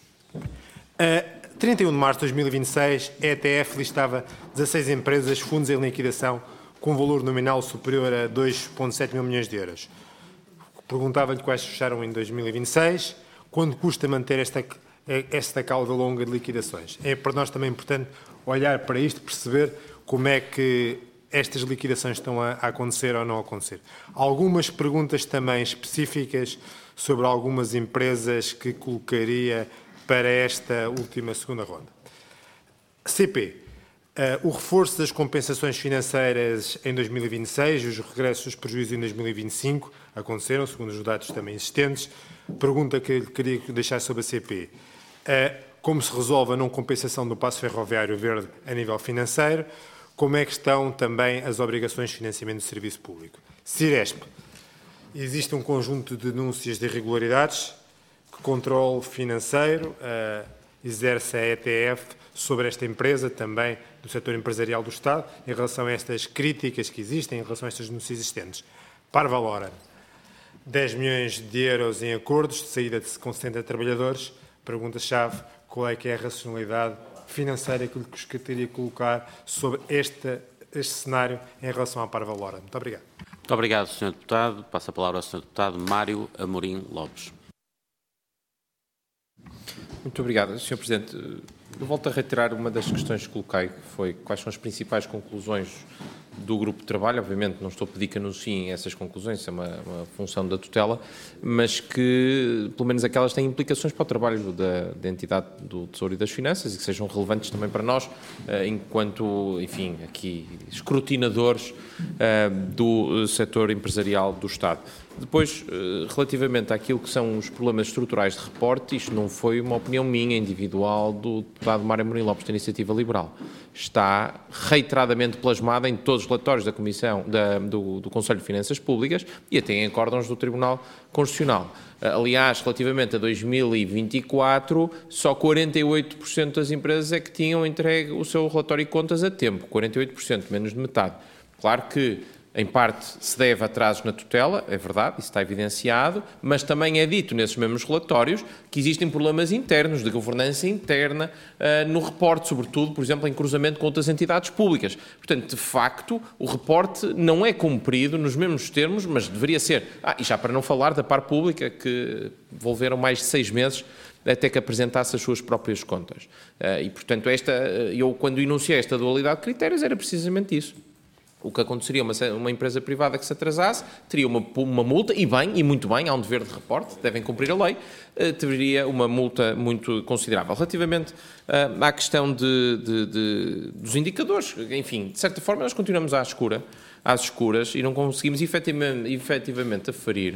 A trinta e um de março de dois mil e vinte e seis, a E T F listava dezasseis empresas, fundos em liquidação, com um valor nominal superior a dois vírgula sete mil milhões de euros. Perguntava-lhe quais fecharam em dois mil e vinte e seis, quando custa manter esta, esta cauda longa de liquidações. É para nós também importante olhar para isto, perceber como é que estas liquidações estão a, a acontecer ou não a acontecer. Algumas perguntas também específicas sobre algumas empresas que colocaria para esta última segunda ronda. C P. Uh, o reforço das compensações financeiras em dois mil e vinte e seis e os regressos dos prejuízos em dois mil e vinte e cinco aconteceram, segundo os dados também existentes. Pergunta que queria deixar sobre a C P. Uh, como se resolve a não compensação do passo ferroviário verde a nível financeiro? Como é que estão também as obrigações de financiamento do serviço público? Ciresp. Existe um conjunto de denúncias de irregularidades. Que controle financeiro uh, exerce a E T F sobre esta empresa, também do setor empresarial do Estado, em relação a estas críticas que existem, em relação a estas denúncias existentes? Parvalora. dez milhões de euros em acordos de saída de, com setenta trabalhadores. Pergunta-chave, qual é que é a racionalidade financeira que lhe gostaria de colocar sobre este, este cenário em relação à Parvalora? Muito obrigado. Muito obrigado, senhor Deputado. Passo a palavra ao senhor Deputado Mário Amorim Lopes. Muito obrigado, senhor Presidente. Eu volto a reiterar uma das questões que coloquei, que foi quais são as principais conclusões do grupo de trabalho. Obviamente não estou a pedir que anunciem essas conclusões, isso é uma, uma função da tutela, mas que pelo menos aquelas têm implicações para o trabalho da, da entidade do Tesouro e das Finanças e que sejam relevantes também para nós, enquanto, enfim, aqui escrutinadores do setor empresarial do Estado. Depois, relativamente àquilo que são os problemas estruturais de reporte, isto não foi uma opinião minha, individual, do deputado Mário Amorim Lopes, da Iniciativa Liberal. Está reiteradamente plasmada em todos os relatórios da Comissão, da, do, do Conselho de Finanças Públicas e até em acórdãos do Tribunal Constitucional. Aliás, relativamente a dois mil e vinte e quatro, só quarenta e oito por cento das empresas é que tinham entregue o seu relatório de contas a tempo, quarenta e oito por cento, menos de metade. Claro que em parte se deve a atrasos na tutela, é verdade, isso está evidenciado, mas também é dito nesses mesmos relatórios que existem problemas internos, de governança interna, uh, no reporte, sobretudo, por exemplo, em cruzamento com outras entidades públicas. Portanto, de facto, o reporte não é cumprido nos mesmos termos, mas deveria ser. Ah, e já para não falar da parte pública, que envolveram mais de seis meses até que apresentasse as suas próprias contas. Uh, e, portanto, esta, eu, quando enunciei esta dualidade de critérios, era precisamente isso. O que aconteceria, uma, uma empresa privada que se atrasasse, teria uma, uma multa, e bem, e muito bem, há um dever de reporte, devem cumprir a lei, uh, teria uma multa muito considerável. Relativamente uh, à questão de, de, de, dos indicadores, enfim, de certa forma nós continuamos à escura, às escuras e não conseguimos efetivamente, efetivamente aferir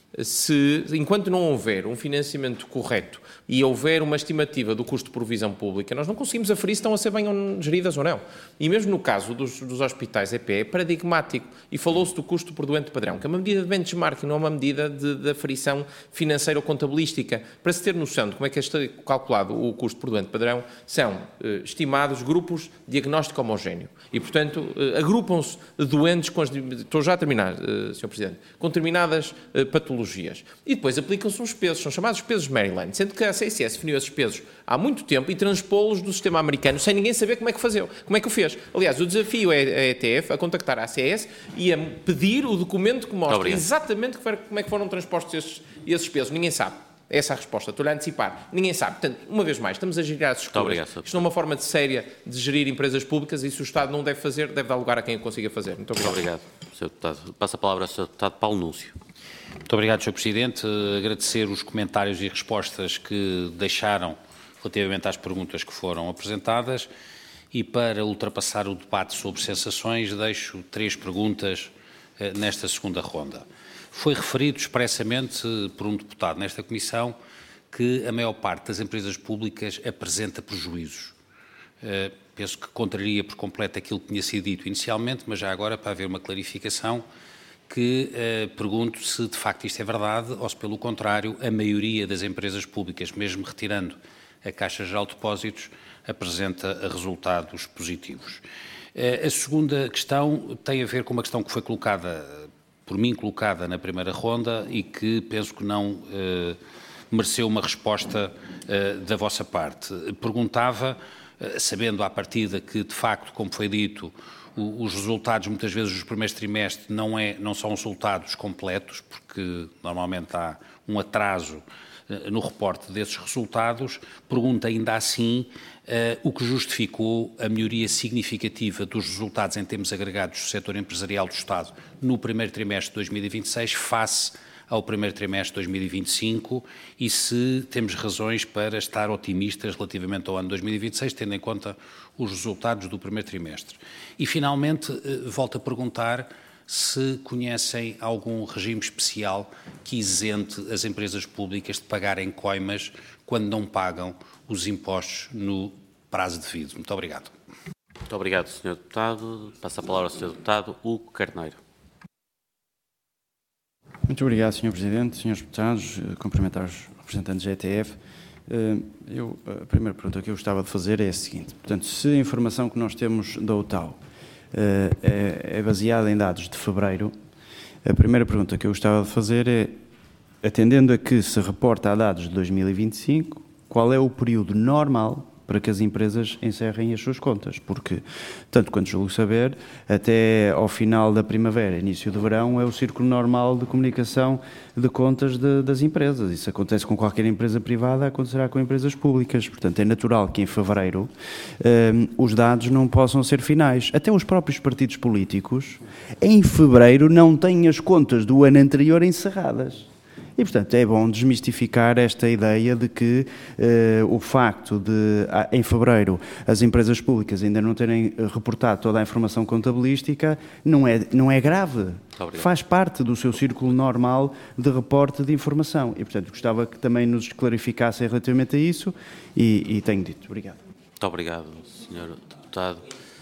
se, enquanto não houver um financiamento correto e houver uma estimativa do custo de provisão pública, nós não conseguimos aferir se estão a ser bem geridas ou não. E mesmo no caso dos, dos hospitais E P, é paradigmático. E falou-se do custo por doente padrão, que é uma medida de benchmark, não é uma medida de, de aferição financeira ou contabilística. Para se ter noção de como é que é calculado o custo por doente padrão, são eh, estimados grupos de diagnóstico homogéneo. E, portanto, eh, agrupam-se doentes com as... Estou já a terminar, eh, senhor Presidente. Com determinadas eh, patologias. E depois aplicam-se uns pesos, são chamados pesos Maryland, sendo que a C S S definiu esses pesos há muito tempo e transpô-los do sistema americano sem ninguém saber como é que fazia, como é que o fez. Aliás, o desafio é a E T F a contactar a A C S e a pedir o documento que mostra exatamente como é que foram transpostos esses, esses pesos. Ninguém sabe. Essa é a resposta. Estou-lhe a antecipar. Ninguém sabe. Portanto, uma vez mais, estamos a gerir às escuras. Isto não é uma forma de séria de gerir empresas públicas e se o Estado não deve fazer, deve dar lugar a quem o consiga fazer. Muito obrigado. Muito obrigado, senhor Deputado. Passo a palavra ao senhor Deputado Paulo Núncio. Muito obrigado, senhor Presidente. Agradecer os comentários e respostas que deixaram relativamente às perguntas que foram apresentadas e para ultrapassar o debate sobre sensações, deixo três perguntas eh, nesta segunda ronda. Foi referido expressamente por um deputado nesta comissão que a maior parte das empresas públicas apresenta prejuízos. Uh, penso que contraria por completo aquilo que tinha sido dito inicialmente, mas já agora, para haver uma clarificação, que uh, pergunto se de facto isto é verdade ou se, pelo contrário, a maioria das empresas públicas, mesmo retirando a Caixa Geral de Depósitos, apresenta resultados positivos. Uh, a segunda questão tem a ver com uma questão que foi colocada por mim colocada na primeira ronda e que penso que não eh, mereceu uma resposta eh, da vossa parte. Perguntava, eh, sabendo à partida que, de facto, como foi dito, o, os resultados, muitas vezes, dos primeiros trimestres não, é, não são resultados completos, porque normalmente há um atraso eh, no reporte desses resultados, pergunta ainda assim Uh, o que justificou a melhoria significativa dos resultados em termos agregados do setor empresarial do Estado no primeiro trimestre de dois mil e vinte e seis face ao primeiro trimestre de dois mil e vinte e cinco e se temos razões para estar otimistas relativamente ao ano dois mil e vinte e seis, tendo em conta os resultados do primeiro trimestre. E, finalmente, uh, volto a perguntar se conhecem algum regime especial que isente as empresas públicas de pagarem coimas quando não pagam os impostos no prazo devido. Muito obrigado. Muito obrigado, senhor Deputado. Passo a palavra ao senhor Deputado Hugo Carneiro. Muito obrigado, senhor Presidente, senhores Deputados. Cumprimentar os representantes da E T F. Eu, a primeira pergunta que eu gostava de fazer é a seguinte. Portanto, se a informação que nós temos da O T A L é baseada em dados de fevereiro, a primeira pergunta que eu gostava de fazer é, atendendo a que se reporta a dados de dois mil e vinte e cinco, qual é o período normal para que as empresas encerrem as suas contas? Porque, tanto quanto julgo saber, até ao final da primavera, início do verão, é o círculo normal de comunicação de contas de, das empresas. Isso acontece com qualquer empresa privada, acontecerá com empresas públicas. Portanto, é natural que em fevereiro um, os dados não possam ser finais. Até os próprios partidos políticos, em fevereiro, não têm as contas do ano anterior encerradas. E, portanto, é bom desmistificar esta ideia de que eh, o facto de, em fevereiro, as empresas públicas ainda não terem reportado toda a informação contabilística não é, não é grave. Faz parte do seu círculo normal de reporte de informação. E, portanto, gostava que também nos clarificassem relativamente a isso e, e tenho dito. Obrigado. Muito obrigado, senhor Deputado.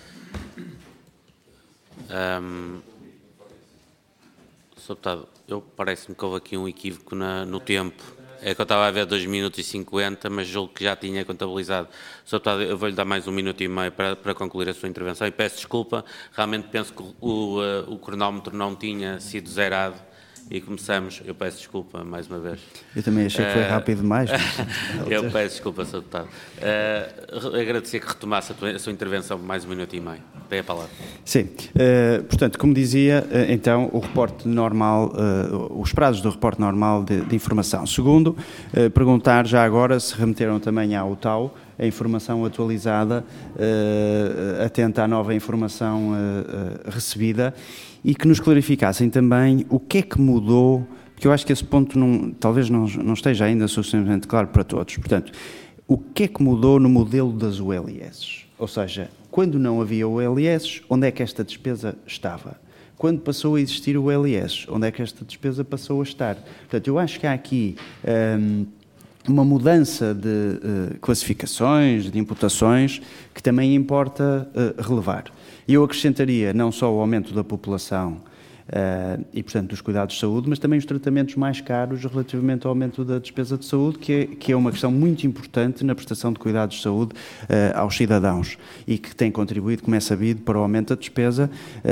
Um, senhor Deputado, eu parece-me que houve aqui um equívoco na, no tempo. É que eu estava a ver dois minutos e cinquenta, mas julgo que já tinha contabilizado. senhor Deputado, eu vou-lhe dar mais um minuto e meio para, para concluir a sua intervenção e peço desculpa, realmente penso que o, o, o cronómetro não tinha sido zerado e começamos. Eu peço desculpa mais uma vez. Eu também achei que foi uh, rápido demais. Eu peço desculpa, senhor Deputado. Uh, agradecer que retomasse a, tua, a sua intervenção por mais um minuto e meio. Tem a palavra. Sim. Uh, portanto, como dizia, uh, então, o reporte normal, uh, os prazos do reporte normal de, de informação. Segundo, uh, perguntar já agora se remeteram também à U T A U a informação atualizada, uh, atenta à nova informação uh, uh, recebida, e que nos clarificassem também o que é que mudou, porque eu acho que esse ponto não, talvez não, não esteja ainda suficientemente claro para todos. Portanto, o que é que mudou no modelo das U L S? Ou seja, quando não havia U L S, onde é que esta despesa estava? Quando passou a existir o U L S, onde é que esta despesa passou a estar? Portanto, eu acho que há aqui hum, uma mudança de uh, classificações, de imputações, que também importa uh, relevar. E eu acrescentaria não só o aumento da população uh, e, portanto, dos cuidados de saúde, mas também os tratamentos mais caros relativamente ao aumento da despesa de saúde, que é, que é uma questão muito importante na prestação de cuidados de saúde uh, aos cidadãos e que tem contribuído, como é sabido, para o aumento da despesa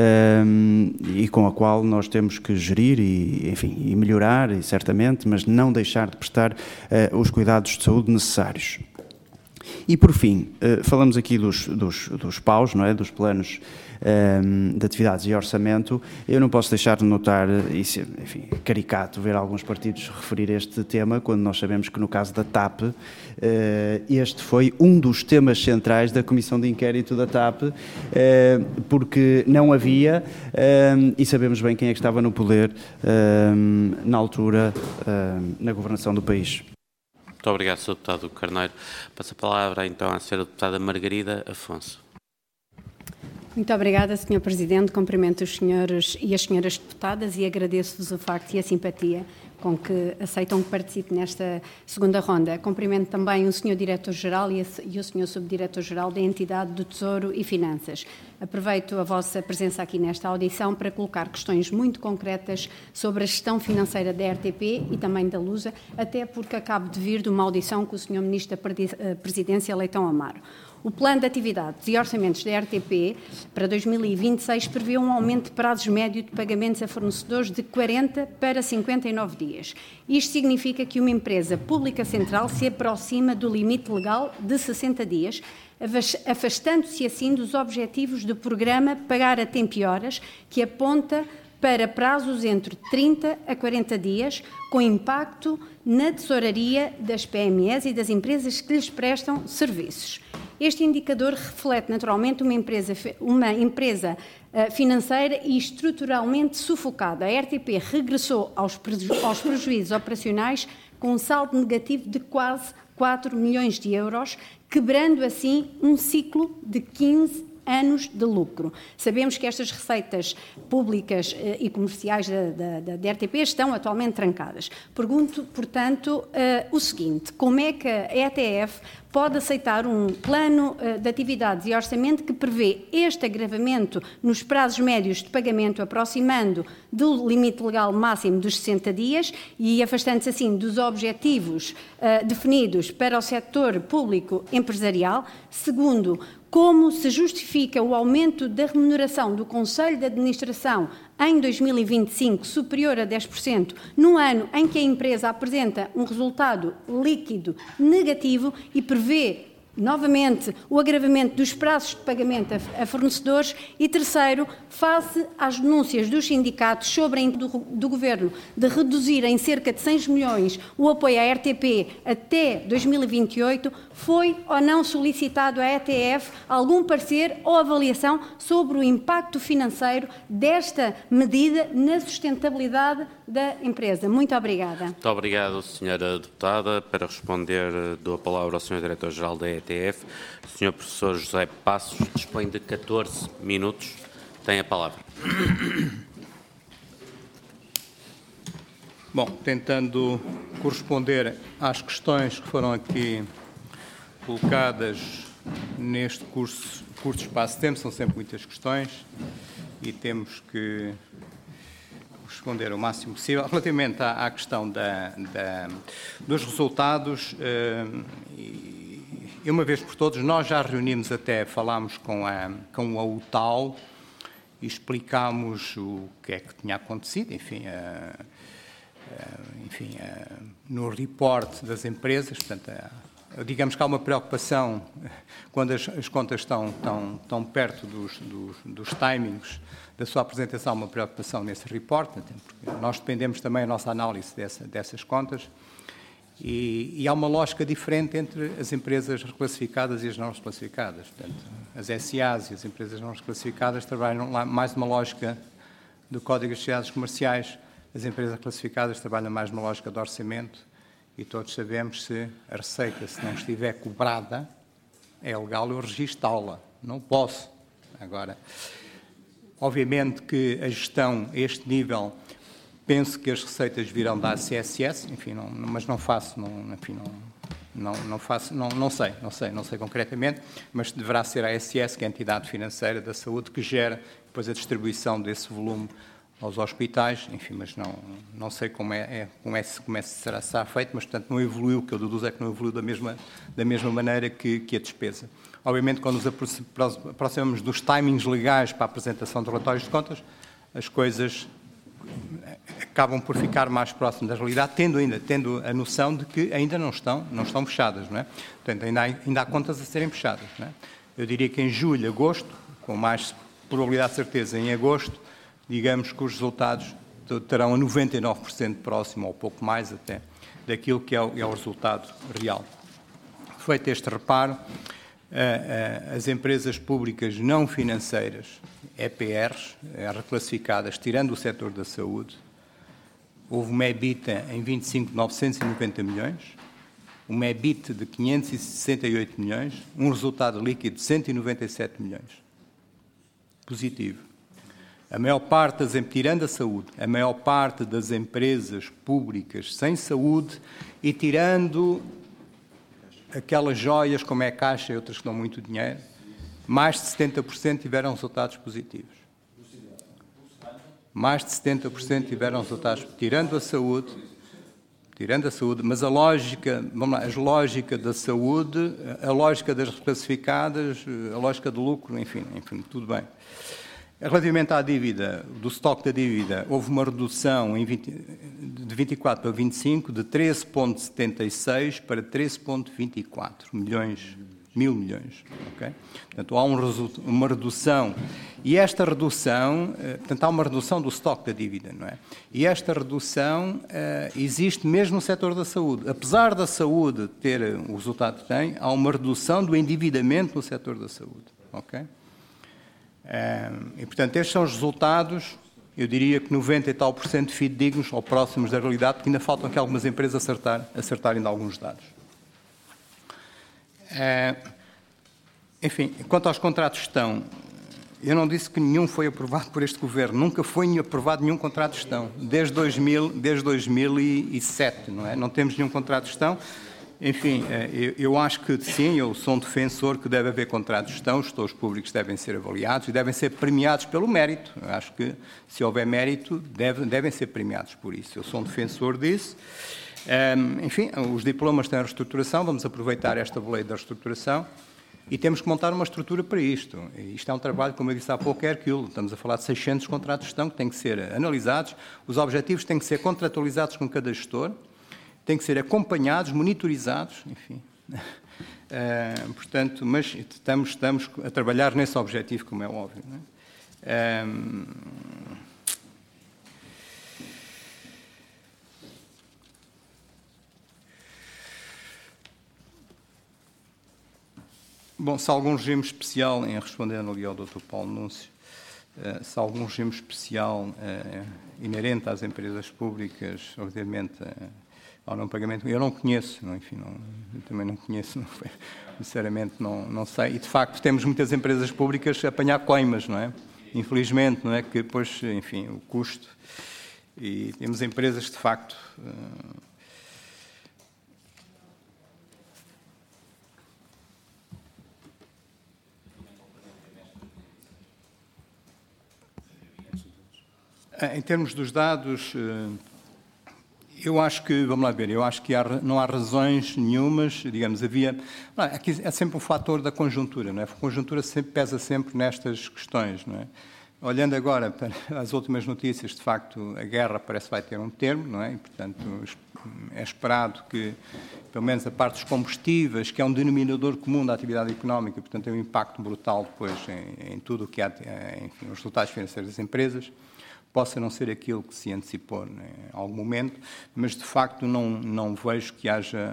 uh, e com a qual nós temos que gerir e, enfim, e melhorar, e certamente, mas não deixar de prestar uh, os cuidados de saúde necessários. E, por fim, falamos aqui dos, dos, dos P A Us, não é? Dos planos um, de atividades e orçamento. Eu não posso deixar de notar, isso, enfim, é caricato ver alguns partidos referir este tema, quando nós sabemos que no caso da T A P, uh, este foi um dos temas centrais da Comissão de Inquérito da T A P, uh, porque não havia, uh, e sabemos bem quem é que estava no poder uh, na altura, uh, na governação do país. Muito obrigado, senhor Deputado Carneiro. Passo a palavra, então, à senhora Deputada Margarida Afonso. Muito obrigada, senhor Presidente. Cumprimento os senhores e as senhoras deputadas e agradeço-vos o facto e a simpatia com que aceitam que participe nesta segunda ronda. Cumprimento também o senhor Diretor-Geral e o senhor Subdiretor-Geral da Entidade do Tesouro e Finanças. Aproveito a vossa presença aqui nesta audição para colocar questões muito concretas sobre a gestão financeira da R T P e também da Lusa, até porque acabo de vir de uma audição com o senhor Ministro da Presidência, Leitão Amaro. O Plano de Atividades e Orçamentos da R T P para dois mil e vinte e seis prevê um aumento de prazos médio de pagamentos a fornecedores de quarenta para cinquenta e nove dias. Isto significa que uma empresa pública central se aproxima do limite legal de sessenta dias, afastando-se assim dos objetivos do programa Pagar a Tempo e Horas, que aponta para prazos entre trinta a quarenta dias, com impacto na tesouraria das P M Es e das empresas que lhes prestam serviços. Este indicador reflete naturalmente uma empresa, uma empresa uh, financeira e estruturalmente sufocada. A R T P regressou aos, preju aos prejuízos operacionais com um saldo negativo de quase quatro milhões de euros, quebrando assim um ciclo de quinze anos de lucro. Sabemos que estas receitas públicas eh, e comerciais da, da, da R T P estão atualmente trancadas. Pergunto, portanto, eh, o seguinte: como é que a E T F pode aceitar um plano eh, de atividades e orçamento que prevê este agravamento nos prazos médios de pagamento, aproximando do limite legal máximo dos sessenta dias e afastando-se assim dos objetivos eh, definidos para o setor público empresarial? Segundo, como se justifica o aumento da remuneração do Conselho de Administração em dois mil e vinte e cinco superior a dez por cento, num ano em que a empresa apresenta um resultado líquido negativo e prevê novamente o agravamento dos prazos de pagamento a fornecedores? E terceiro, face às denúncias dos sindicatos sobre a do, do Governo de reduzir em cerca de cem milhões o apoio à R T P até dois mil e vinte e oito, foi ou não solicitado à E T F algum parecer ou avaliação sobre o impacto financeiro desta medida na sustentabilidade da empresa? Muito obrigada. Muito obrigado, senhora Deputada. Para responder, dou a palavra ao senhor Diretor-Geral da E T F. O senhor Professor José Passos dispõe de catorze minutos. Tem a palavra. Bom, tentando corresponder às questões que foram aqui colocadas neste curso, curto espaço de tempo, são sempre muitas questões e temos que responder o máximo possível. Relativamente à, à questão da, da, dos resultados, e, e uma vez por todas, nós já reunimos até, falámos com a, com a U T A L e explicámos o que é que tinha acontecido, enfim, a, a, enfim a, no report das empresas, portanto, a, digamos que há uma preocupação quando as, as contas estão, estão, estão perto dos, dos, dos timings da sua apresentação, uma preocupação nesse report, porque nós dependemos também da nossa análise dessa, dessas contas, e, e há uma lógica diferente entre as empresas reclassificadas e as não reclassificadas. Portanto, as S As e as empresas não reclassificadas trabalham lá mais numa lógica do Código de Sociedades Comerciais, as empresas classificadas trabalham mais numa lógica de orçamento, e todos sabemos se a receita, se não estiver cobrada, é legal eu registá-la. Não posso. Agora, obviamente que a gestão, a este nível, penso que as receitas virão da A C S S, enfim, não, mas não faço, não, enfim, não, não, não faço, não, não sei, não sei, não sei concretamente, mas deverá ser a A S S, que é a entidade financeira da saúde, que gera depois a distribuição desse volume aos hospitais, enfim, mas não, não sei como é, é, como é, como é será, será feito, mas, portanto, não evoluiu, o que eu deduzo é que não evoluiu da mesma, da mesma maneira que, que a despesa. Obviamente, quando nos aproximamos dos timings legais para a apresentação de relatórios de contas, as coisas acabam por ficar mais próximas da realidade, tendo ainda tendo a noção de que ainda não estão, não estão fechadas, não é? Portanto, ainda há, ainda há contas a serem fechadas, não é? Eu diria que em julho, agosto, com mais probabilidade de certeza em agosto, digamos que os resultados terão a noventa e nove por cento próximo, ou pouco mais até, daquilo que é o, é o resultado real. Feito este reparo, as empresas públicas não financeiras, E P Rs, reclassificadas, tirando o setor da saúde, houve uma EBITDA em vinte e cinco mil novecentos e noventa milhões, uma EBIT de quinhentos e sessenta e oito milhões, um resultado líquido de cento e noventa e sete milhões. Positivo. A maior parte das, tirando a saúde, a maior parte das empresas públicas sem saúde e tirando aquelas joias como é a Caixa e outras que dão muito dinheiro, mais de setenta por cento tiveram resultados positivos. Mais de setenta por cento tiveram resultados, tirando a saúde, tirando a saúde, mas a lógica, vamos lá, a lógica da saúde, a lógica das reclassificadas, a lógica do lucro, enfim, enfim, tudo bem. Relativamente à dívida, do estoque da dívida, houve uma redução em vinte, de vinte e quatro para vinte e cinco, de treze vírgula setenta e seis para treze vírgula vinte e quatro milhões, mil milhões. Okay? Portanto, há um resultado, uma redução. E esta redução, portanto, há uma redução do estoque da dívida, não é? E esta redução uh, existe mesmo no setor da saúde. Apesar da saúde ter o resultado que tem, há uma redução do endividamento no setor da saúde. Ok? Um, e, portanto, estes são os resultados, eu diria que noventa e tal por cento fidedignos ou próximos da realidade, porque ainda faltam aqui algumas empresas acertar, acertarem de alguns dados. Uh, enfim, quanto aos contratos de gestão, eu não disse que nenhum foi aprovado por este Governo, nunca foi aprovado nenhum contrato de gestão, desde, dois mil, desde dois mil e sete, não é? Não temos nenhum contrato de gestão. Enfim, eu, eu acho que sim, eu sou um defensor que deve haver contrato de gestão, os gestores públicos devem ser avaliados e devem ser premiados pelo mérito. Eu acho que, se houver mérito, deve, devem ser premiados por isso. Eu sou um defensor disso. Um, enfim, os diplomas têm a reestruturação, vamos aproveitar esta lei da reestruturação e temos que montar uma estrutura para isto. E isto é um trabalho, como eu disse há pouco, é aquilo. Estamos a falar de seiscentos contratos de gestão que têm que ser analisados, os objetivos têm que ser contratualizados com cada gestor, têm que ser acompanhados, monitorizados, enfim. Uh, portanto, mas estamos, estamos a trabalhar nesse objetivo, como é óbvio. Não é? Um, bom, se há algum regime especial, em respondendo ali ao doutor Paulo Núncio, uh, se há algum regime especial uh, inerente às empresas públicas, obviamente, uh, ao não pagamento, eu não conheço, não, enfim, não, eu também não conheço, não, sinceramente não, não sei, e de facto temos muitas empresas públicas a apanhar coimas, não é? Infelizmente, não é? Que depois, enfim, o custo, e temos empresas de facto... Uh, Em termos dos dados, eu acho que, vamos lá ver, eu acho que há, não há razões nenhumas, digamos, havia... Não, aqui é sempre um fator da conjuntura, não é? A conjuntura sempre pesa sempre nestas questões, não é? Olhando agora para as últimas notícias, de facto, a guerra parece que vai ter um termo, não é? E, portanto, é esperado que, pelo menos a parte dos combustíveis, que é um denominador comum da atividade económica, portanto, tem um impacto brutal depois em, em tudo o que há, enfim, os resultados financeiros das empresas, possa não ser aquilo que se antecipou em algum momento, mas, de facto, não, não vejo que haja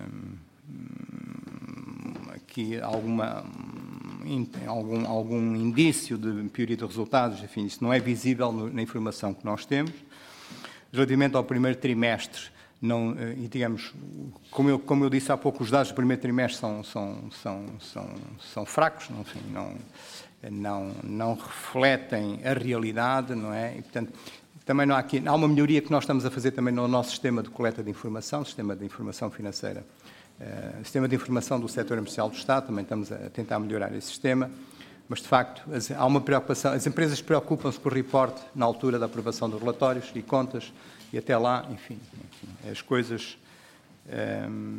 hum, aqui alguma... Algum, algum indício de pioria de resultados, enfim, isso não é visível no, na informação que nós temos. Relativamente ao primeiro trimestre, não, e digamos, como eu, como eu disse há pouco, os dados do primeiro trimestre são, são, são, são, são fracos, não, enfim, não, não, não refletem a realidade, não é? E, portanto, também não há aqui, há uma melhoria que nós estamos a fazer também no nosso sistema de coleta de informação, sistema de informação financeira. Uh, sistema de informação do setor empresarial do Estado, também estamos a tentar melhorar esse sistema, mas, de facto, as, há uma preocupação, as empresas preocupam-se com o reporte na altura da aprovação dos relatórios e contas, e até lá, enfim, enfim as coisas... Um,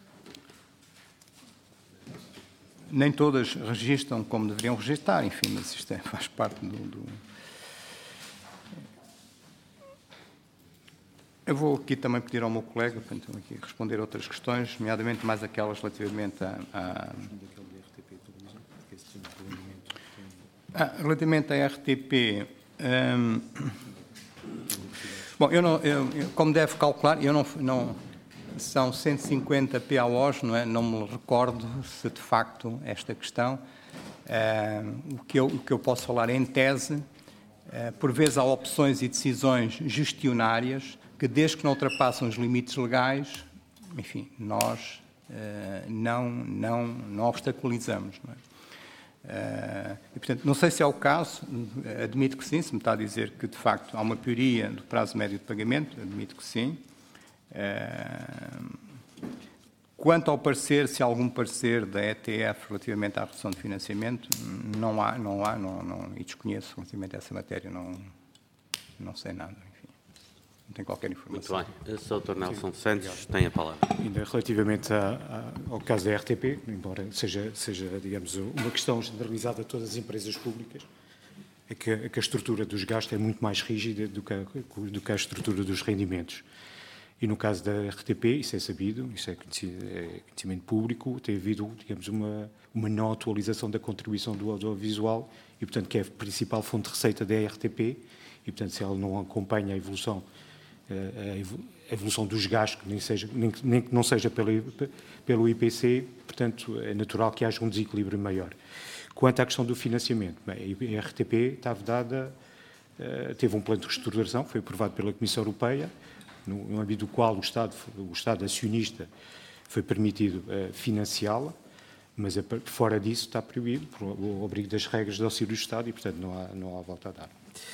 nem todas registram como deveriam registrar, enfim, mas isto é, faz parte do... do Eu vou aqui também pedir ao meu colega para então, aqui responder outras questões, nomeadamente mais aquelas relativamente a... a... Ah, relativamente à R T P... Hum... Bom, eu não, eu, eu, como deve calcular, eu não, não... São cento e cinquenta P A Os, não é? Não me recordo se de facto esta questão... Uh, o, que eu, o que eu posso falar em tese, uh, por vezes há opções e decisões gestionárias que, desde que não ultrapassam os limites legais, enfim, nós uh, não, não, não obstaculizamos. Não é? uh, e, portanto, não sei se é o caso, admito que sim, se me está a dizer que, de facto, há uma pioria do prazo médio de pagamento, admito que sim. Uh, quanto ao parecer, se há algum parecer da E T F relativamente à redução de financiamento, não há, não há, não, não, e desconheço relativamente a essa matéria, não, não sei nada. Não tem qualquer informação. Muito bem. O doutor Nelson Santos tem a palavra. Ainda relativamente a, a, ao caso da R T P, embora seja, seja, digamos, uma questão generalizada a todas as empresas públicas, é que, é que a estrutura dos gastos é muito mais rígida do que, a, do que a estrutura dos rendimentos. E no caso da R T P, isso é sabido, isso é conhecimento público, tem havido, digamos, uma, uma não atualização da contribuição do audiovisual e, portanto, que é a principal fonte de receita da R T P e, portanto, se ela não acompanha a evolução a evolução dos gastos, nem, seja, nem, nem que não seja pelo, pelo I P C, portanto, é natural que haja um desequilíbrio maior. Quanto à questão do financiamento, bem, a R T P está vedada, teve um plano de reestruturação, foi aprovado pela Comissão Europeia, no, no âmbito do qual o Estado, o Estado acionista foi permitido financiá-la, mas fora disso está proibido, por o abrigo das regras do auxílio do Estado e, portanto, não há, não há volta a dar.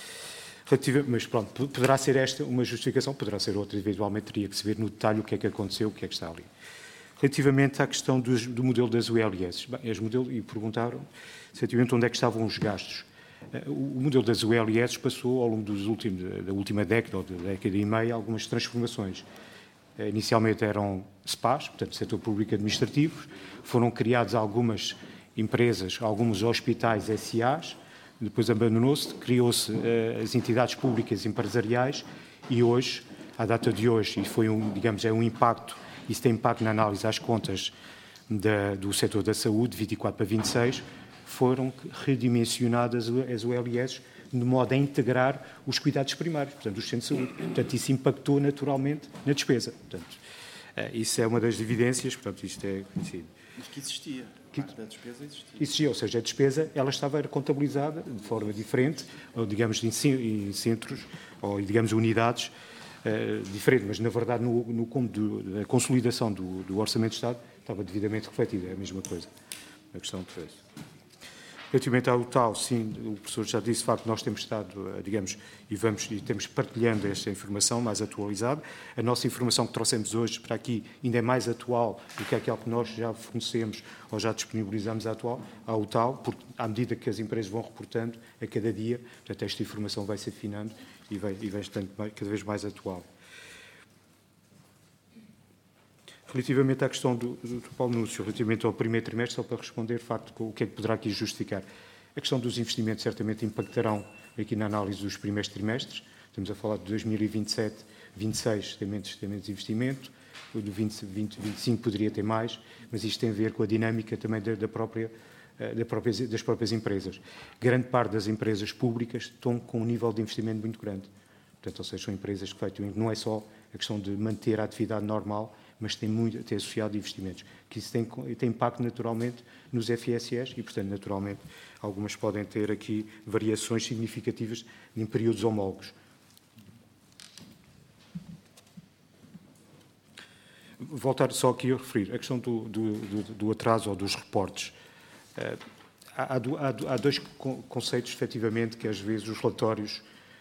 Mas pronto, poderá ser esta uma justificação, poderá ser outra, eventualmente teria que se ver no detalhe o que é que aconteceu, o que é que está ali. Relativamente à questão dos, do modelo das U L S, bem, as modelo, e perguntaram, efetivamente, onde é que estavam os gastos. O modelo das U L S passou, ao longo dos últimos, da última década, ou da década e meia, algumas transformações. Inicialmente eram S P As, portanto, Setor Público Administrativo, foram criadas algumas empresas, alguns hospitais S As, depois abandonou-se, criou-se uh, as entidades públicas empresariais e hoje, à data de hoje, e foi um, digamos, é um impacto, isso tem impacto na análise às contas da, do setor da saúde, vinte e quatro para vinte e seis, foram redimensionadas as U L S de modo a integrar os cuidados primários, portanto, os centros de saúde. Portanto, isso impactou naturalmente na despesa. Portanto, uh, isso é uma das evidências, portanto, isto é conhecido. Mas que existia. Que a despesa existia. Existia, ou seja, a despesa ela estava contabilizada de forma diferente, ou digamos em centros, ou digamos unidades uh, diferentes, mas na verdade no, no cômodo da consolidação do, do Orçamento de Estado estava devidamente refletida, é a mesma coisa. A questão de preço. Relativamente ao tal, sim, o professor já disse, de facto, nós temos estado, digamos, e vamos e temos partilhando esta informação mais atualizada. A nossa informação que trouxemos hoje para aqui ainda é mais atual do que aquela que nós já fornecemos ou já disponibilizamos atual, ao tal, porque à medida que as empresas vão reportando a cada dia, portanto, esta informação vai se afinando e vai, e vai estando cada vez mais atual. Relativamente à questão do, do, do Paulo Núcio, relativamente ao primeiro trimestre, só para responder, de facto, o que é que poderá aqui justificar. A questão dos investimentos certamente impactarão aqui na análise dos primeiros trimestres. Estamos a falar de dois mil e vinte e sete, vinte e seis, tem menos, tem menos investimento, o do vinte, vinte, vinte e cinco poderia ter mais, mas isto tem a ver com a dinâmica também da, da própria, da própria, das próprias empresas. Grande parte das empresas públicas estão com um nível de investimento muito grande. Portanto, ou seja, são empresas que efetivamente não é só a questão de manter a atividade normal, mas tem muito tem associado investimentos, que isso tem, tem impacto naturalmente nos F S Es e, portanto, naturalmente, algumas podem ter aqui variações significativas em períodos homólogos. Voltar só aqui a referir a questão do, do, do, do atraso ou dos reportes. Há, há, há dois conceitos, efetivamente, que às vezes os relatórios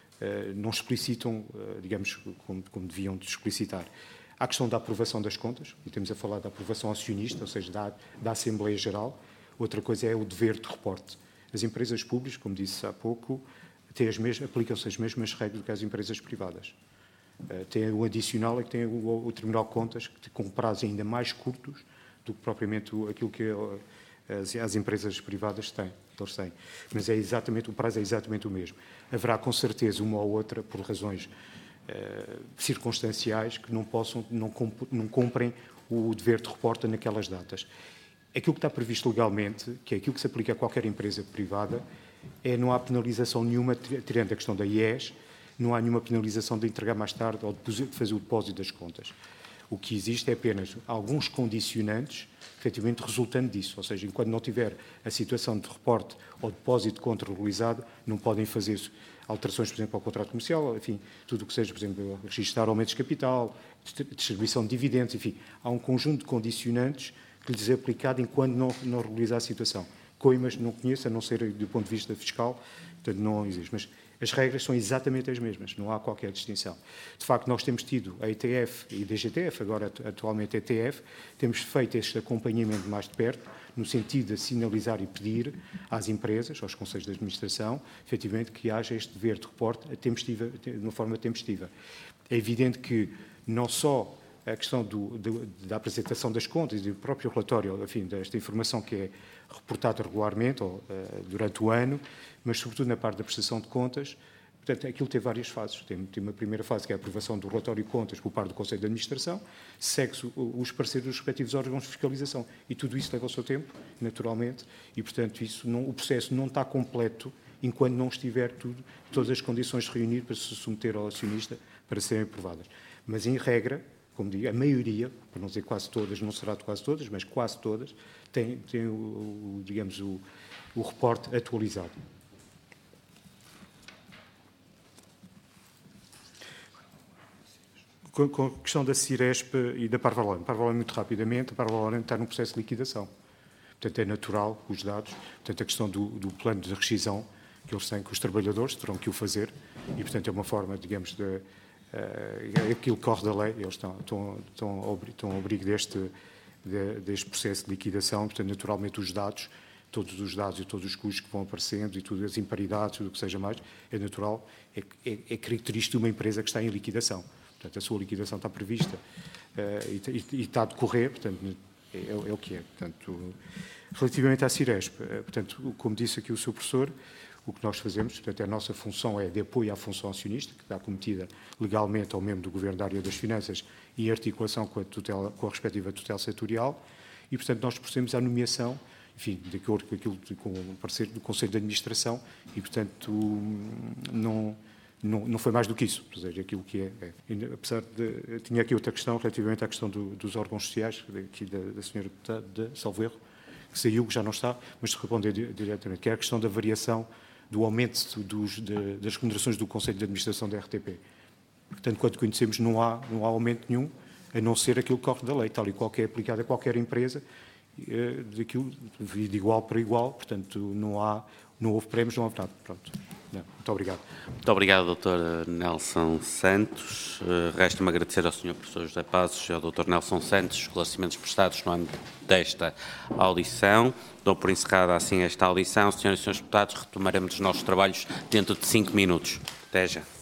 não explicitam, digamos, como, como deviam de explicitar. Há a questão da aprovação das contas, e temos a falar da aprovação acionista, ou seja, da, da Assembleia Geral. Outra coisa é o dever de reporte. As empresas públicas, como disse há pouco, aplicam-se as mesmas regras que as empresas privadas. Uh, tem o adicional, é que tem o, o Tribunal de Contas, que, com prazos ainda mais curtos do que propriamente aquilo que uh, as, as empresas privadas têm, eles têm. Mas é exatamente, o prazo é exatamente o mesmo. Haverá, com certeza, uma ou outra, por razões Uh, circunstanciais que não possam, não, comp não cumprem o dever de reporte naquelas datas. Aquilo que está previsto legalmente, que é aquilo que se aplica a qualquer empresa privada, é não há penalização nenhuma, tirando a questão da I E S, não há nenhuma penalização de entregar mais tarde ou de fazer o depósito das contas. O que existe é apenas alguns condicionantes, efetivamente, resultando disso. Ou seja, enquanto não tiver a situação de reporte ou depósito de conta regularizado, não podem fazer alterações, por exemplo, ao contrato comercial, enfim, tudo o que seja, por exemplo, registrar aumentos de capital, distribuição de dividendos, enfim, há um conjunto de condicionantes que lhes é aplicado enquanto não, não regularizar a situação. Coimas não conheço, a não ser do ponto de vista fiscal, portanto não existe. Mas as regras são exatamente as mesmas, não há qualquer distinção. De facto, nós temos tido a E T F e D G T F, agora atualmente a E T F, temos feito este acompanhamento mais de perto, no sentido de sinalizar e pedir às empresas, aos conselhos de administração, efetivamente, que haja este dever de reporte tempestiva, de uma forma tempestiva. É evidente que não só a questão do, do, da apresentação das contas e do próprio relatório, enfim, desta informação que é reportada regularmente ou, uh, durante o ano, mas sobretudo na parte da prestação de contas. Portanto, aquilo tem várias fases. Tem, tem uma primeira fase, que é a aprovação do relatório de contas por parte do Conselho de Administração, segue-se os pareceres dos respectivos órgãos de fiscalização. E tudo isso leva o seu tempo, naturalmente, e, portanto, isso não, o processo não está completo enquanto não estiver tudo, todas as condições reunidas para se submeter ao acionista para serem aprovadas. Mas, em regra, como digo, a maioria, para não dizer quase todas, não será de quase todas, mas quase todas, tem, tem o, o, digamos, o, o reporte atualizado. Com, com a questão da Ciresp e da Parvalone. Parvalone, muito rapidamente, a Parvalone está num processo de liquidação. Portanto, é natural os dados. Portanto, a questão do, do plano de rescisão que eles têm, que os trabalhadores terão que o fazer, e, portanto, é uma forma, digamos, de... Uh, aquilo que corre da lei, eles estão, estão, estão, ao, estão ao abrigo deste, de, deste processo de liquidação. Portanto, naturalmente, os dados, todos os dados e todos os custos que vão aparecendo e todas as imparidades, tudo o que seja mais, é natural, é, é, é característico de uma empresa que está em liquidação. Portanto, a sua liquidação está prevista uh, e, e, e está a decorrer, portanto, é, é o que é. Portanto, relativamente à Ciresp, uh, portanto, como disse aqui o seu professor, o que nós fazemos, portanto, a nossa função é de apoio à função acionista, que está cometida legalmente ao membro do Governo da área das Finanças e em articulação com a, tutela, com a respectiva tutela setorial, e, portanto, nós procedemos à nomeação, enfim, de acordo com aquilo, com o parecer do Conselho de Administração, e, portanto, não... Não, não foi mais do que isso, ou seja, aquilo que é. é. Apesar de... Tinha aqui outra questão relativamente à questão do, dos órgãos sociais, aqui da, da senhora deputada de Salvo Erro, que saiu, que já não está, mas de responder diretamente, que é a questão da variação do aumento dos, de, das remunerações do Conselho de Administração da R T P. Portanto, quanto conhecemos, não há, não há aumento nenhum, a não ser aquilo que corre da lei, tal e qual que é aplicado a qualquer empresa, uh, daquilo, de igual para igual, portanto, não, há, não houve prémios, não houve nada. Pronto. Não, muito obrigado. Muito obrigado, doutor Nelson Santos. Uh, Resta-me agradecer ao senhor professor José Passos e ao doutor Nelson Santos os esclarecimentos prestados no âmbito desta audição. Dou por encerrada assim esta audição. Senhoras e senhores deputados, retomaremos os nossos trabalhos dentro de cinco minutos. Até já.